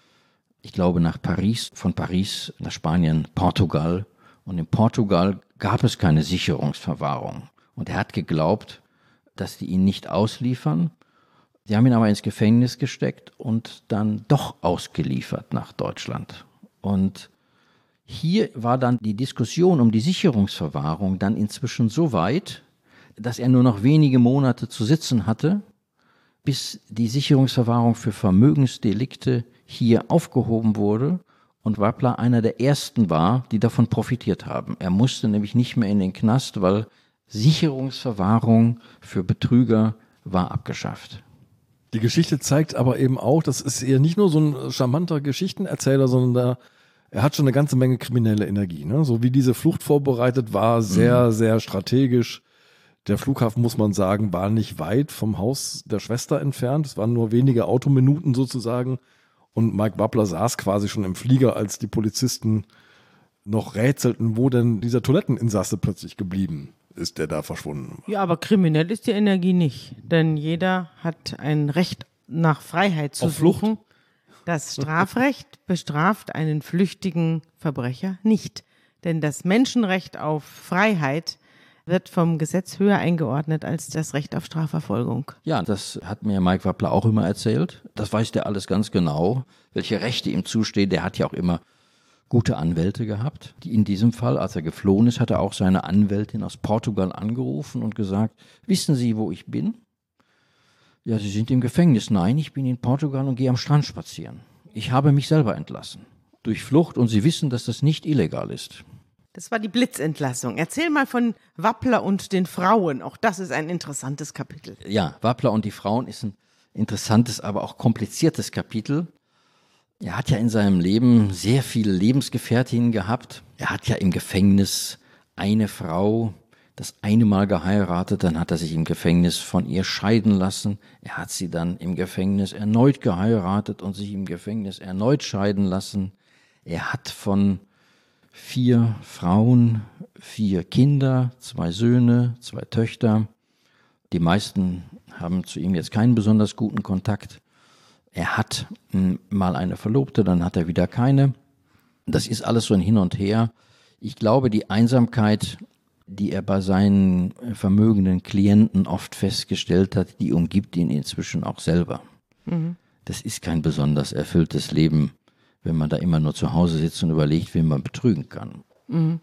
ich glaube, nach Paris, von Paris nach Spanien, Portugal. Und in Portugal gab es keine Sicherungsverwahrung. Und er hat geglaubt, dass die ihn nicht ausliefern. Sie haben ihn aber ins Gefängnis gesteckt und dann doch ausgeliefert nach Deutschland. Und hier war dann die Diskussion um die Sicherungsverwahrung dann inzwischen so weit, dass er nur noch wenige Monate zu sitzen hatte, bis die Sicherungsverwahrung für Vermögensdelikte hier aufgehoben wurde und Wappler einer der ersten war, die davon profitiert haben. Er musste nämlich nicht mehr in den Knast, weil Sicherungsverwahrung für Betrüger war abgeschafft. Die Geschichte zeigt aber eben auch, das ist eher nicht nur so ein charmanter Geschichtenerzähler, sondern da, er hat schon eine ganze Menge kriminelle Energie. Ne? So wie diese Flucht vorbereitet war, sehr, mhm. sehr strategisch. Der Flughafen, muss man sagen, war nicht weit vom Haus der Schwester entfernt. Es waren nur wenige Autominuten sozusagen. Und Mike Wappler saß quasi schon im Flieger, als die Polizisten noch rätselten, wo denn dieser Toiletteninsasse plötzlich geblieben ist, der da verschwunden war. Ja, aber kriminell ist die Energie nicht. Denn jeder hat ein Recht nach Freiheit zu Auf Flucht? suchen. Das Strafrecht bestraft einen flüchtigen Verbrecher nicht. Denn das Menschenrecht auf Freiheit wird vom Gesetz höher eingeordnet als das Recht auf Strafverfolgung. Ja, das hat mir Mike Wappler auch immer erzählt. Das weiß der alles ganz genau, welche Rechte ihm zustehen. Der hat ja auch immer gute Anwälte gehabt. Die in diesem Fall, als er geflohen ist, hat er auch seine Anwältin aus Portugal angerufen und gesagt, wissen Sie, wo ich bin? Ja, Sie sind im Gefängnis. Nein, ich bin in Portugal und gehe am Strand spazieren. Ich habe mich selber entlassen. Durch Flucht und Sie wissen, dass das nicht illegal ist. Das war die Blitzentlassung. Erzähl mal von Wappler und den Frauen. Auch das ist ein interessantes Kapitel. Ja, Wappler und die Frauen ist ein interessantes, aber auch kompliziertes Kapitel. Er hat ja in seinem Leben sehr viele Lebensgefährtinnen gehabt. Er hat ja im Gefängnis eine Frau das eine Mal geheiratet, dann hat er sich im Gefängnis von ihr scheiden lassen. Er hat sie dann im Gefängnis erneut geheiratet und sich im Gefängnis erneut scheiden lassen. Er hat von vier Frauen, vier Kinder, zwei Söhne, zwei Töchter. Die meisten haben zu ihm jetzt keinen besonders guten Kontakt. Er hat m, mal eine Verlobte, dann hat er wieder keine. Das ist alles so ein Hin und Her. Ich glaube, die Einsamkeit, die er bei seinen vermögenden Klienten oft festgestellt hat, die umgibt ihn inzwischen auch selber. Mhm. Das ist kein besonders erfülltes Leben, wenn man da immer nur zu Hause sitzt und überlegt, wen man betrügen kann. Mhm.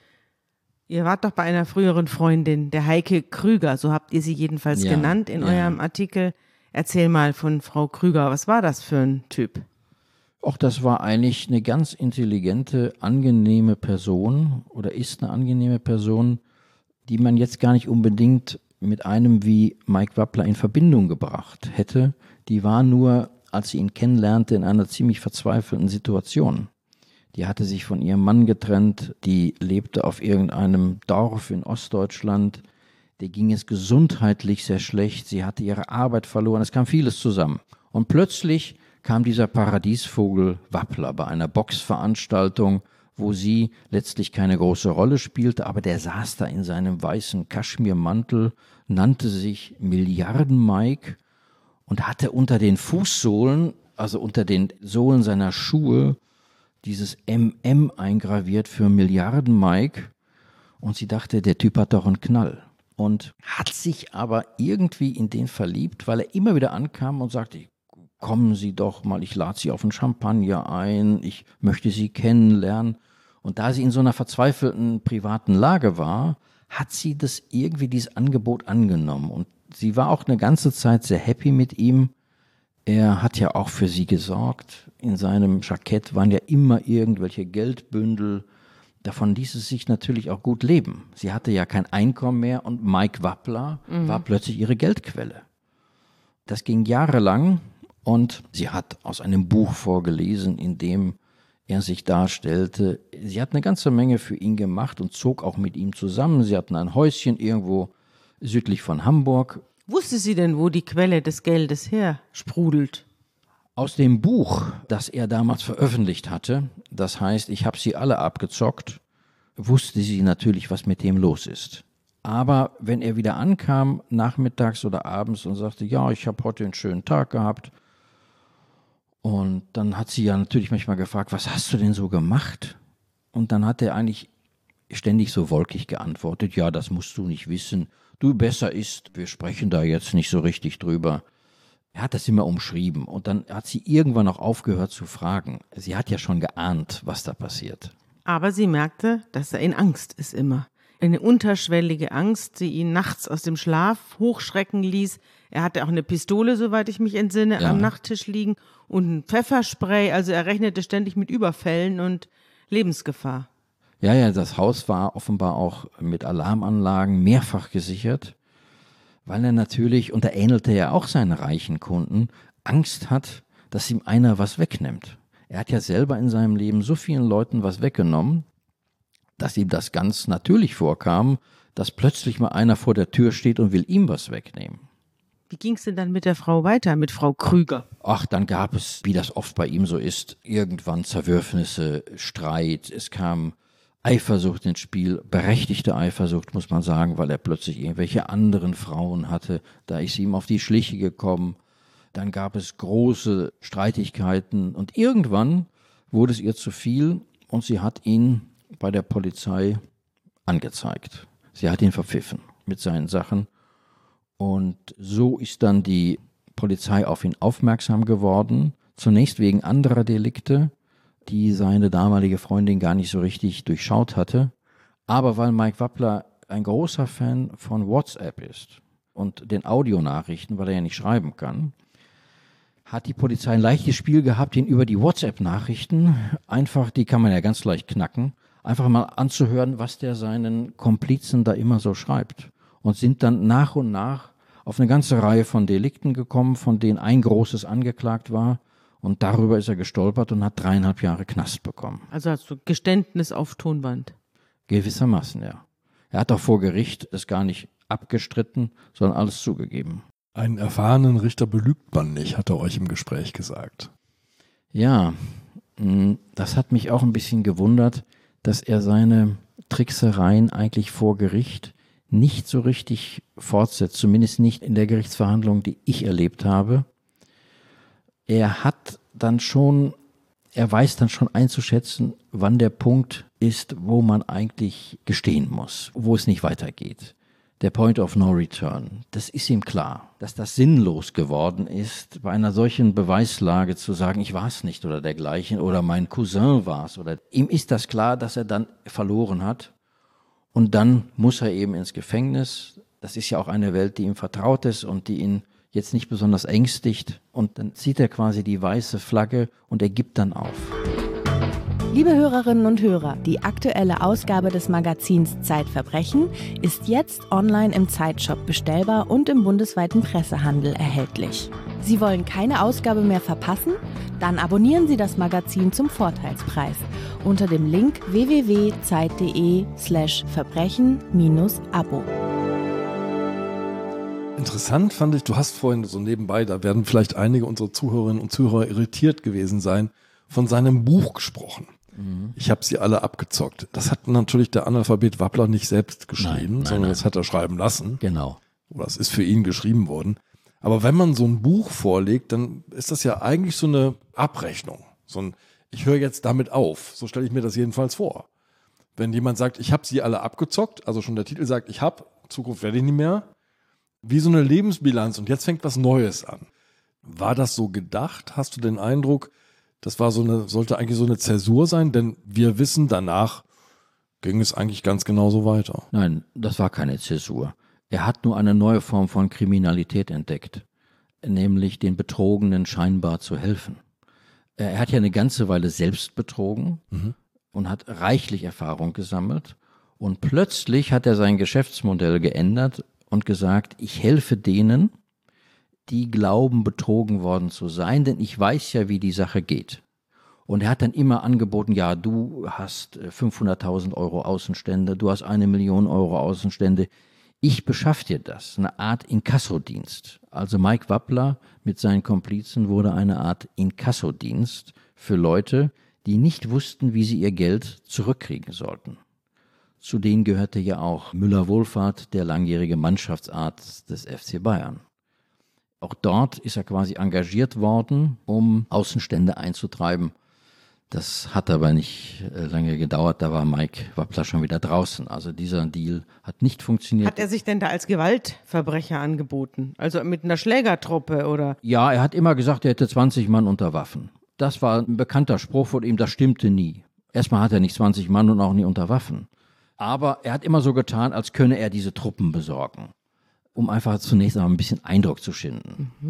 Ihr wart doch bei einer früheren Freundin, der Heike Krüger, so habt ihr sie jedenfalls ja, genannt in ja. eurem Artikel. Erzähl mal von Frau Krüger, was war das für ein Typ? Auch das war eigentlich eine ganz intelligente, angenehme Person oder ist eine angenehme Person, die man jetzt gar nicht unbedingt mit einem wie Mike Wappler in Verbindung gebracht hätte. Die war nur, als sie ihn kennenlernte, in einer ziemlich verzweifelten Situation. Die hatte sich von ihrem Mann getrennt, die lebte auf irgendeinem Dorf in Ostdeutschland. Der ging es gesundheitlich sehr schlecht, sie hatte ihre Arbeit verloren, es kam vieles zusammen. Und plötzlich kam dieser Paradiesvogel Wappler bei einer Boxveranstaltung, wo sie letztlich keine große Rolle spielte, aber der saß da in seinem weißen Kaschmirmantel, nannte sich Milliarden-Mike und hatte unter den Fußsohlen, also unter den Sohlen seiner Schuhe, dieses M M eingraviert für Milliarden-Mike. Und sie dachte, der Typ hat doch einen Knall. Und hat sich aber irgendwie in den verliebt, weil er immer wieder ankam und sagte, kommen Sie doch mal, ich lade Sie auf einen Champagner ein, ich möchte Sie kennenlernen. Und da sie in so einer verzweifelten privaten Lage war, hat sie das irgendwie, dieses Angebot angenommen. Und sie war auch eine ganze Zeit sehr happy mit ihm. Er hat ja auch für sie gesorgt. In seinem Jackett waren ja immer irgendwelche Geldbündel. Davon ließ es sich natürlich auch gut leben. Sie hatte ja kein Einkommen mehr und Mike Wappler mhm. war plötzlich ihre Geldquelle. Das ging jahrelang. Und sie hat aus einem Buch vorgelesen, in dem er sich darstellte. Sie hat eine ganze Menge für ihn gemacht und zog auch mit ihm zusammen. Sie hatten ein Häuschen irgendwo südlich von Hamburg. Wusste sie denn, wo die Quelle des Geldes her sprudelt? Aus dem Buch, das er damals veröffentlicht hatte, das heißt, ich habe sie alle abgezockt, wusste sie natürlich, was mit dem los ist. Aber wenn er wieder ankam, nachmittags oder abends und sagte, ja, ich habe heute einen schönen Tag gehabt, und dann hat sie ja natürlich manchmal gefragt, was hast du denn so gemacht? Und dann hat er eigentlich ständig so wolkig geantwortet, ja, das musst du nicht wissen. Du, besser ist, wir sprechen da jetzt nicht so richtig drüber. Er hat das immer umschrieben und dann hat sie irgendwann auch aufgehört zu fragen. Sie hat ja schon geahnt, was da passiert. Aber sie merkte, dass er in Angst ist immer. Eine unterschwellige Angst, die ihn nachts aus dem Schlaf hochschrecken ließ. Er hatte auch eine Pistole, soweit ich mich entsinne, ja. am Nachttisch liegen und ein Pfefferspray. Also er rechnete ständig mit Überfällen und Lebensgefahr. Ja, ja, das Haus war offenbar auch mit Alarmanlagen mehrfach gesichert, weil er natürlich, und da ähnelte er auch seinen reichen Kunden, Angst hat, dass ihm einer was wegnimmt. Er hat ja selber in seinem Leben so vielen Leuten was weggenommen, dass ihm das ganz natürlich vorkam, dass plötzlich mal einer vor der Tür steht und will ihm was wegnehmen. Wie ging es denn dann mit der Frau weiter, mit Frau Krüger? Ach, dann gab es, wie das oft bei ihm so ist, irgendwann Zerwürfnisse, Streit. Es kam Eifersucht ins Spiel, berechtigte Eifersucht, muss man sagen, weil er plötzlich irgendwelche anderen Frauen hatte. Da ist sie ihm auf die Schliche gekommen. Dann gab es große Streitigkeiten und irgendwann wurde es ihr zu viel und sie hat ihn bei der Polizei angezeigt. Sie hat ihn verpfiffen mit seinen Sachen. Und so ist dann die Polizei auf ihn aufmerksam geworden. Zunächst wegen anderer Delikte, die seine damalige Freundin gar nicht so richtig durchschaut hatte. Aber weil Mike Wappler ein großer Fan von WhatsApp ist und den Audionachrichten, weil er ja nicht schreiben kann, hat die Polizei ein leichtes Spiel gehabt, ihn über die WhatsApp-Nachrichten einfach, die kann man ja ganz leicht knacken, einfach mal anzuhören, was der seinen Komplizen da immer so schreibt. Und sind dann nach und nach auf eine ganze Reihe von Delikten gekommen, von denen ein großes angeklagt war. Und darüber ist er gestolpert und hat dreieinhalb Jahre Knast bekommen. Also hast du Geständnis auf Tonband? Gewissermaßen, ja. Er hat auch vor Gericht es gar nicht abgestritten, sondern alles zugegeben. Einen erfahrenen Richter belügt man nicht, hat er euch im Gespräch gesagt. Ja, das hat mich auch ein bisschen gewundert, dass er seine Tricksereien eigentlich vor Gericht nicht so richtig fortsetzt, zumindest nicht in der Gerichtsverhandlung, die ich erlebt habe. Er hat dann schon, er weiß dann schon einzuschätzen, wann der Punkt ist, wo man eigentlich gestehen muss, wo es nicht weitergeht. Der Point of No Return, das ist ihm klar, dass das sinnlos geworden ist, bei einer solchen Beweislage zu sagen, ich war es nicht oder dergleichen oder mein Cousin war es. Oder ihm ist das klar, dass er dann verloren hat und dann muss er eben ins Gefängnis. Das ist ja auch eine Welt, die ihm vertraut ist und die ihn jetzt nicht besonders ängstigt. Und dann zieht er quasi die weiße Flagge und er gibt dann auf. Liebe Hörerinnen und Hörer, die aktuelle Ausgabe des Magazins Zeitverbrechen ist jetzt online im Zeitshop bestellbar und im bundesweiten Pressehandel erhältlich. Sie wollen keine Ausgabe mehr verpassen? Dann abonnieren Sie das Magazin zum Vorteilspreis unter dem Link w w w punkt zeit punkt de slash verbrechen minus abo. Interessant fand ich, du hast vorhin so nebenbei, da werden vielleicht einige unserer Zuhörerinnen und Zuhörer irritiert gewesen sein, von seinem Buch gesprochen. Mhm. Ich habe sie alle abgezockt. Das hat natürlich der Analphabet Wappler nicht selbst geschrieben, nein, nein, sondern nein. Das hat er schreiben lassen. Genau. Oder es ist für ihn geschrieben worden. Aber wenn man so ein Buch vorlegt, dann ist das ja eigentlich so eine Abrechnung. So ein, ich höre jetzt damit auf. So stelle ich mir das jedenfalls vor. Wenn jemand sagt, ich habe sie alle abgezockt, also schon der Titel sagt, ich habe, Zukunft werde ich nicht mehr, wie so eine Lebensbilanz und jetzt fängt was Neues an. War das so gedacht? Hast du den Eindruck, das war so eine, sollte eigentlich so eine Zäsur sein? Denn wir wissen, danach ging es eigentlich ganz genauso weiter. Nein, das war keine Zäsur. Er hat nur eine neue Form von Kriminalität entdeckt, nämlich den Betrogenen scheinbar zu helfen. Er hat ja eine ganze Weile selbst betrogen mhm. und hat reichlich Erfahrung gesammelt und plötzlich hat er sein Geschäftsmodell geändert und gesagt, ich helfe denen, die glauben, betrogen worden zu sein, denn ich weiß ja, wie die Sache geht. Und er hat dann immer angeboten, ja, du hast fünfhunderttausend Euro Außenstände, du hast eine Million Euro Außenstände, ich beschaff dir das, eine Art Inkassodienst. Also Mike Wappler mit seinen Komplizen wurde eine Art Inkassodienst für Leute, die nicht wussten, wie sie ihr Geld zurückkriegen sollten. Zu denen gehörte ja auch Müller-Wohlfahrt, der langjährige Mannschaftsarzt des F C Bayern. Auch dort ist er quasi engagiert worden, um Außenstände einzutreiben. Das hat aber nicht lange gedauert, da war Mike Wappler schon wieder draußen. Also dieser Deal hat nicht funktioniert. Hat er sich denn da als Gewaltverbrecher angeboten? Also mit einer Schlägertruppe oder? Ja, er hat immer gesagt, er hätte zwanzig Mann unter Waffen. Das war ein bekannter Spruch von ihm, das stimmte nie. Erstmal hat er nicht zwanzig Mann und auch nie unter Waffen. Aber er hat immer so getan, als könne er diese Truppen besorgen, um einfach zunächst einmal ein bisschen Eindruck zu schinden. Mhm.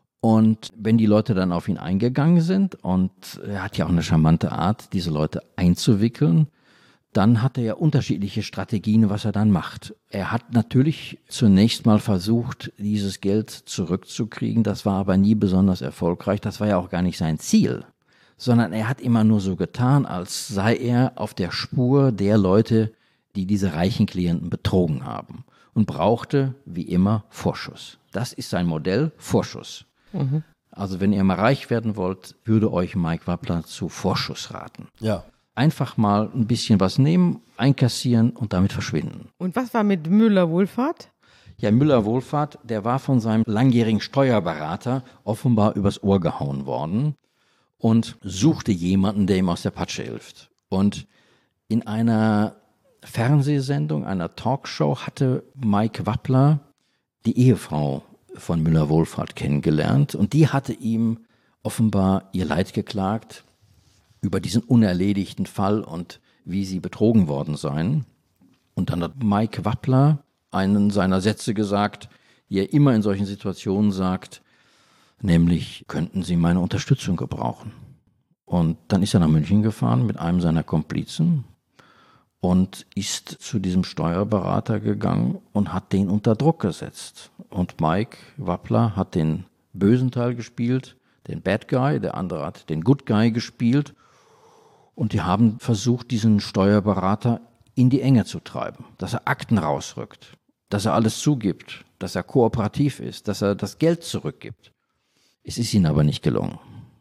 Und wenn die Leute dann auf ihn eingegangen sind, und er hat ja auch eine charmante Art, diese Leute einzuwickeln, dann hat er ja unterschiedliche Strategien, was er dann macht. Er hat natürlich zunächst mal versucht, dieses Geld zurückzukriegen, das war aber nie besonders erfolgreich, das war ja auch gar nicht sein Ziel, sondern er hat immer nur so getan, als sei er auf der Spur der Leute, die diese reichen Klienten betrogen haben und brauchte, wie immer, Vorschuss. Das ist sein Modell, Vorschuss. Mhm. Also wenn ihr mal reich werden wollt, würde euch Mike Wappler zu Vorschuss raten. Ja. Einfach mal ein bisschen was nehmen, einkassieren und damit verschwinden. Und was war mit Müller-Wohlfahrt? Ja, Müller-Wohlfahrt, der war von seinem langjährigen Steuerberater offenbar übers Ohr gehauen worden und suchte jemanden, der ihm aus der Patsche hilft. Und in einer Fernsehsendung, einer Talkshow, hatte Mike Wappler die Ehefrau von Müller-Wohlfahrt kennengelernt und die hatte ihm offenbar ihr Leid geklagt über diesen unerledigten Fall und wie sie betrogen worden seien. Und dann hat Mike Wappler einen seiner Sätze gesagt, die er immer in solchen Situationen sagt, nämlich, könnten Sie meine Unterstützung gebrauchen? Und dann ist er nach München gefahren mit einem seiner Komplizen und ist zu diesem Steuerberater gegangen und hat den unter Druck gesetzt. Und Mike Wappler hat den bösen Teil gespielt, den Bad Guy, der andere hat den Good Guy gespielt. Und die haben versucht, diesen Steuerberater in die Enge zu treiben, dass er Akten rausrückt, dass er alles zugibt, dass er kooperativ ist, dass er das Geld zurückgibt. Es ist ihnen aber nicht gelungen.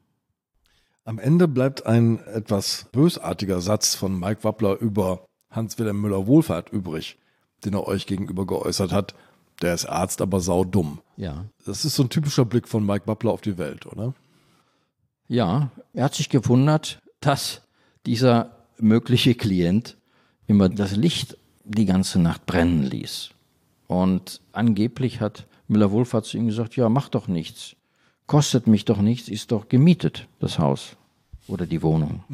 Am Ende bleibt ein etwas bösartiger Satz von Mike Wappler über Hans-Wilhelm Müller-Wohlfahrt übrig, den er euch gegenüber geäußert hat. Der ist Arzt, aber saudumm. Ja. Das ist so ein typischer Blick von Mike Wappler auf die Welt, oder? Ja, er hat sich gewundert, dass dieser mögliche Klient immer das Licht die ganze Nacht brennen ließ. Und angeblich hat Müller-Wohlfahrt zu ihm gesagt, ja, mach doch nichts. Kostet mich doch nichts, ist doch gemietet, das Haus oder die Wohnung.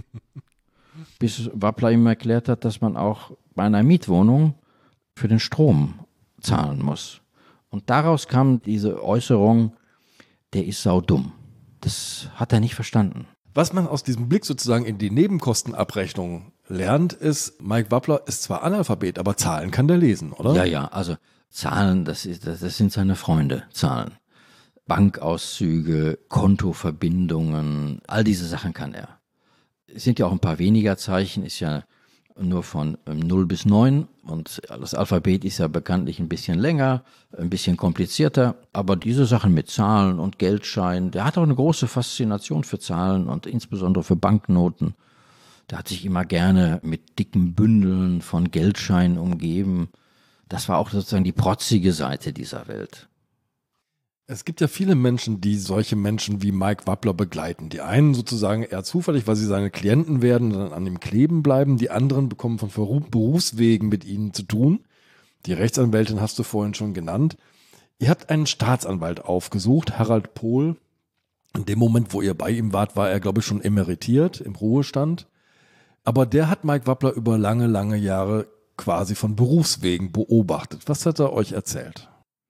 Bis Wappler ihm erklärt hat, dass man auch bei einer Mietwohnung für den Strom zahlen muss. Und daraus kam diese Äußerung, der ist saudumm. Das hat er nicht verstanden. Was man aus diesem Blick sozusagen in die Nebenkostenabrechnung lernt, ist, Mike Wappler ist zwar Analphabet, aber Zahlen kann der lesen, oder? Ja, ja, also Zahlen, das, ist, das, das sind seine Freunde, Zahlen. Bankauszüge, Kontoverbindungen, all diese Sachen kann er. Es sind ja auch ein paar weniger Zeichen, ist ja nur von null bis neun und das Alphabet ist ja bekanntlich ein bisschen länger, ein bisschen komplizierter, aber diese Sachen mit Zahlen und Geldscheinen, der hat auch eine große Faszination für Zahlen und insbesondere für Banknoten. Der hat sich immer gerne mit dicken Bündeln von Geldscheinen umgeben. Das war auch sozusagen die protzige Seite dieser Welt. Es gibt ja viele Menschen, die solche Menschen wie Mike Wappler begleiten. Die einen sozusagen eher zufällig, weil sie seine Klienten werden und dann an ihm kleben bleiben. Die anderen bekommen von Berufswegen mit ihnen zu tun. Die Rechtsanwältin hast du vorhin schon genannt. Ihr habt einen Staatsanwalt aufgesucht, Harald Pohl. In dem Moment, wo ihr bei ihm wart, war er, glaube ich, schon emeritiert, im Ruhestand. Aber der hat Mike Wappler über lange, lange Jahre quasi von Berufswegen beobachtet. Was hat er euch erzählt?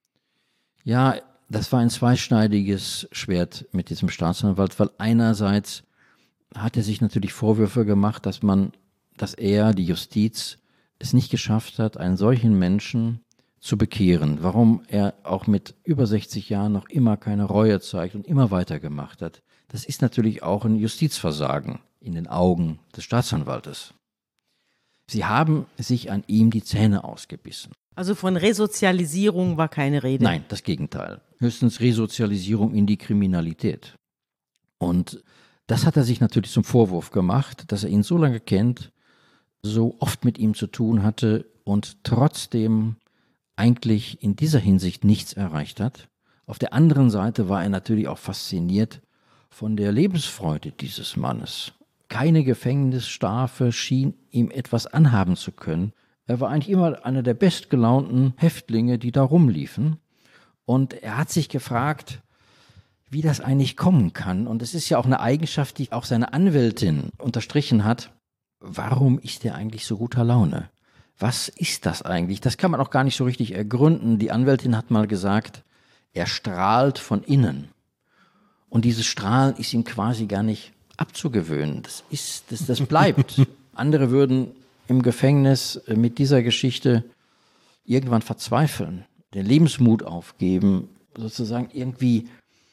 Ja, das war ein zweischneidiges Schwert mit diesem Staatsanwalt, weil einerseits hat er sich natürlich Vorwürfe gemacht, dass man, dass er, die Justiz, es nicht geschafft hat, einen solchen Menschen zu bekehren. Warum er auch mit über sechzig Jahren noch immer keine Reue zeigt und immer weitergemacht hat. Das ist natürlich auch ein Justizversagen in den Augen des Staatsanwaltes. Sie haben sich an ihm die Zähne ausgebissen. Also von Resozialisierung war keine Rede. Nein, das Gegenteil. Höchstens Resozialisierung in die Kriminalität. Und das hat er sich natürlich zum Vorwurf gemacht, dass er ihn so lange kennt, so oft mit ihm zu tun hatte und trotzdem eigentlich in dieser Hinsicht nichts erreicht hat. Auf der anderen Seite war er natürlich auch fasziniert von der Lebensfreude dieses Mannes. Keine Gefängnisstrafe schien ihm etwas anhaben zu können. Er war eigentlich immer einer der bestgelaunten Häftlinge, die da rumliefen. Und er hat sich gefragt, wie das eigentlich kommen kann. Und es ist ja auch eine Eigenschaft, die auch seine Anwältin unterstrichen hat. Warum ist er eigentlich so guter Laune? Was ist das eigentlich? Das kann man auch gar nicht so richtig ergründen. Die Anwältin hat mal gesagt, er strahlt von innen. Und dieses Strahlen ist ihm quasi gar nicht abzugewöhnen. Das ist, das, das bleibt. Andere würden im Gefängnis mit dieser Geschichte irgendwann verzweifeln, den Lebensmut aufgeben, sozusagen irgendwie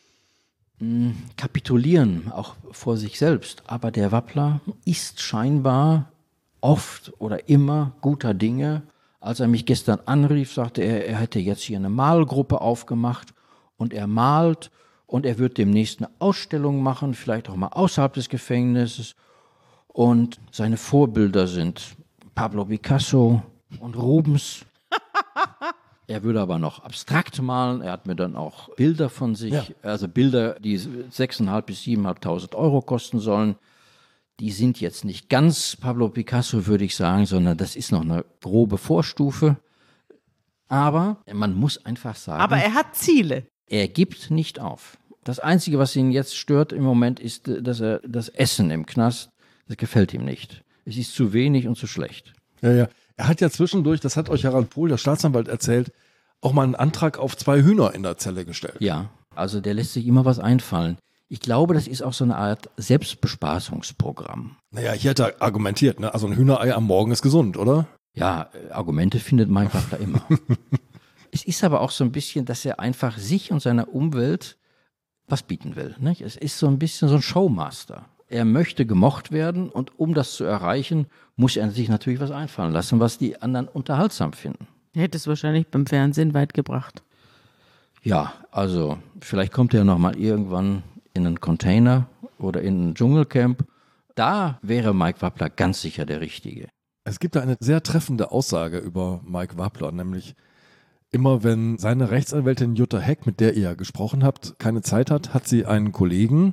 mh, kapitulieren, auch vor sich selbst. Aber der Wappler ist scheinbar oft oder immer guter Dinge. Als er mich gestern anrief, sagte er, er hätte jetzt hier eine Malgruppe aufgemacht und er malt und er wird demnächst eine Ausstellung machen, vielleicht auch mal außerhalb des Gefängnisses. Und seine Vorbilder sind Pablo Picasso und Rubens. Er würde aber noch abstrakt malen. Er hat mir dann auch Bilder von sich, ja. also Bilder, die sechseinhalb bis siebeneinhalbtausend Euro kosten sollen. Die sind jetzt nicht ganz Pablo Picasso, würde ich sagen, sondern das ist noch eine grobe Vorstufe. Aber man muss einfach sagen, Aber er hat Ziele. er gibt nicht auf. Das Einzige, was ihn jetzt stört im Moment, ist, dass er das Essen im Knast, das gefällt ihm nicht. Es ist zu wenig und zu schlecht. Ja, ja. Er hat ja zwischendurch, das hat euch Harald Pohl, der Staatsanwalt, erzählt, auch mal einen Antrag auf zwei Hühner in der Zelle gestellt. Ja, also der lässt sich immer was einfallen. Ich glaube, das ist auch so eine Art Selbstbespaßungsprogramm. Naja, ich hätte argumentiert, ne? Also ein Hühnerei am Morgen ist gesund, oder? Ja, Argumente findet Mike Wappler immer. Es ist aber auch so ein bisschen, dass er einfach sich und seiner Umwelt was bieten will. Nicht? Es ist so ein bisschen so ein Showmaster. Er möchte gemocht werden und um das zu erreichen, muss er sich natürlich was einfallen lassen, was die anderen unterhaltsam finden. Er hätte es wahrscheinlich beim Fernsehen weit gebracht. Ja, also vielleicht kommt er noch mal irgendwann in einen Container oder in ein Dschungelcamp. Da wäre Mike Wappler ganz sicher der Richtige. Es gibt da eine sehr treffende Aussage über Mike Wappler, nämlich immer wenn seine Rechtsanwältin Jutta Heck, mit der ihr ja gesprochen habt, keine Zeit hat, hat sie einen Kollegen,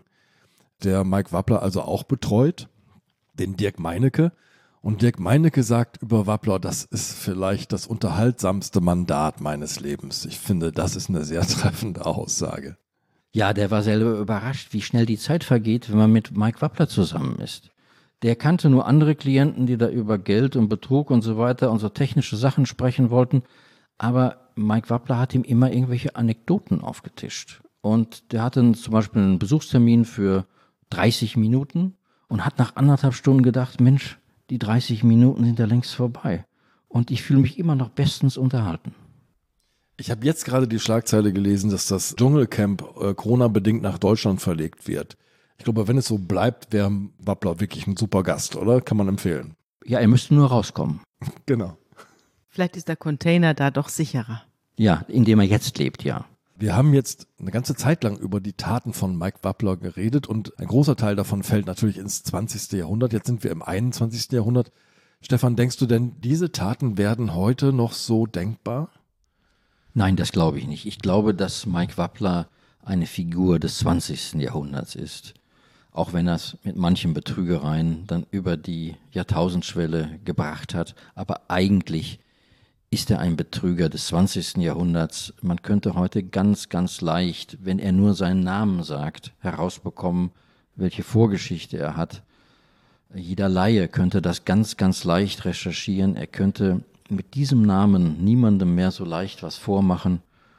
der Mike Wappler also auch betreut, den Dirk Meinecke. Und Dirk Meinecke sagt über Wappler, das ist vielleicht das unterhaltsamste Mandat meines Lebens. Ich finde, das ist eine sehr treffende Aussage. Ja, der war selber überrascht, wie schnell die Zeit vergeht, wenn man mit Mike Wappler zusammen ist. Der kannte nur andere Klienten, die da über Geld und Betrug und so weiter und so technische Sachen sprechen wollten. Aber Mike Wappler hat ihm immer irgendwelche Anekdoten aufgetischt. Und der hatte zum Beispiel einen Besuchstermin für dreißig Minuten und hat nach anderthalb Stunden gedacht, Mensch, die dreißig Minuten sind ja längst vorbei. Und ich fühle mich immer noch bestens unterhalten. Ich habe jetzt gerade die Schlagzeile gelesen, dass das Dschungelcamp äh, Corona-bedingt nach Deutschland verlegt wird. Ich glaube, wenn es so bleibt, wäre Wappler wirklich ein super Gast, oder? Kann man empfehlen. Ja, er müsste nur rauskommen. Genau. Vielleicht ist der Container da doch sicherer. Ja, in dem er jetzt lebt, ja. Wir haben jetzt eine ganze Zeit lang über die Taten von Mike Wappler geredet und ein großer Teil davon fällt natürlich ins zwanzigste Jahrhundert. Jetzt sind wir im einundzwanzigsten Jahrhundert. Stefan, denkst du denn, diese Taten werden heute noch so denkbar? Nein, das glaube ich nicht. Ich glaube, dass Mike Wappler eine Figur des zwanzigsten Jahrhunderts ist. Auch wenn er es mit manchen Betrügereien dann über die Jahrtausendschwelle gebracht hat. Aber eigentlich ist er ein Betrüger des zwanzigsten Jahrhunderts. Man könnte heute ganz, ganz leicht, wenn er nur seinen Namen sagt, herausbekommen, welche Vorgeschichte er hat. Jeder Laie könnte das ganz, ganz leicht recherchieren. Er könnte mit diesem Namen niemandem mehr so leicht was vormachen.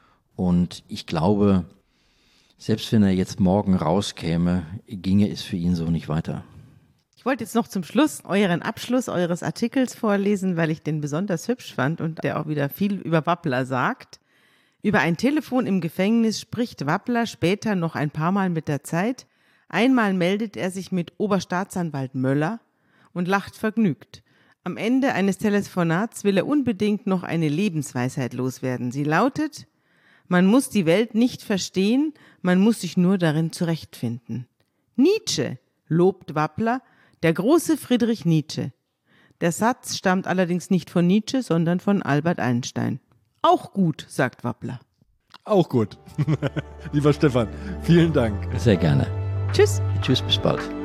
Und ich glaube, selbst wenn er jetzt morgen rauskäme, ginge es für ihn so nicht weiter. Ich wollte jetzt noch zum Schluss euren Abschluss eures Artikels vorlesen, weil ich den besonders hübsch fand und der auch wieder viel über Wappler sagt. Über ein Telefon im Gefängnis spricht Wappler später noch ein paar Mal mit der Zeit. Einmal meldet er sich mit Oberstaatsanwalt Möller und lacht vergnügt. Am Ende eines Telefonats will er unbedingt noch eine Lebensweisheit loswerden. Sie lautet: Man muss die Welt nicht verstehen, man muss sich nur darin zurechtfinden. Nietzsche, lobt Wappler, der große Friedrich Nietzsche. Der Satz stammt allerdings nicht von Nietzsche, sondern von Albert Einstein. Auch gut, sagt Wappler. Auch gut. Lieber Stefan, vielen Dank. Sehr gerne. Tschüss. Tschüss, bis bald.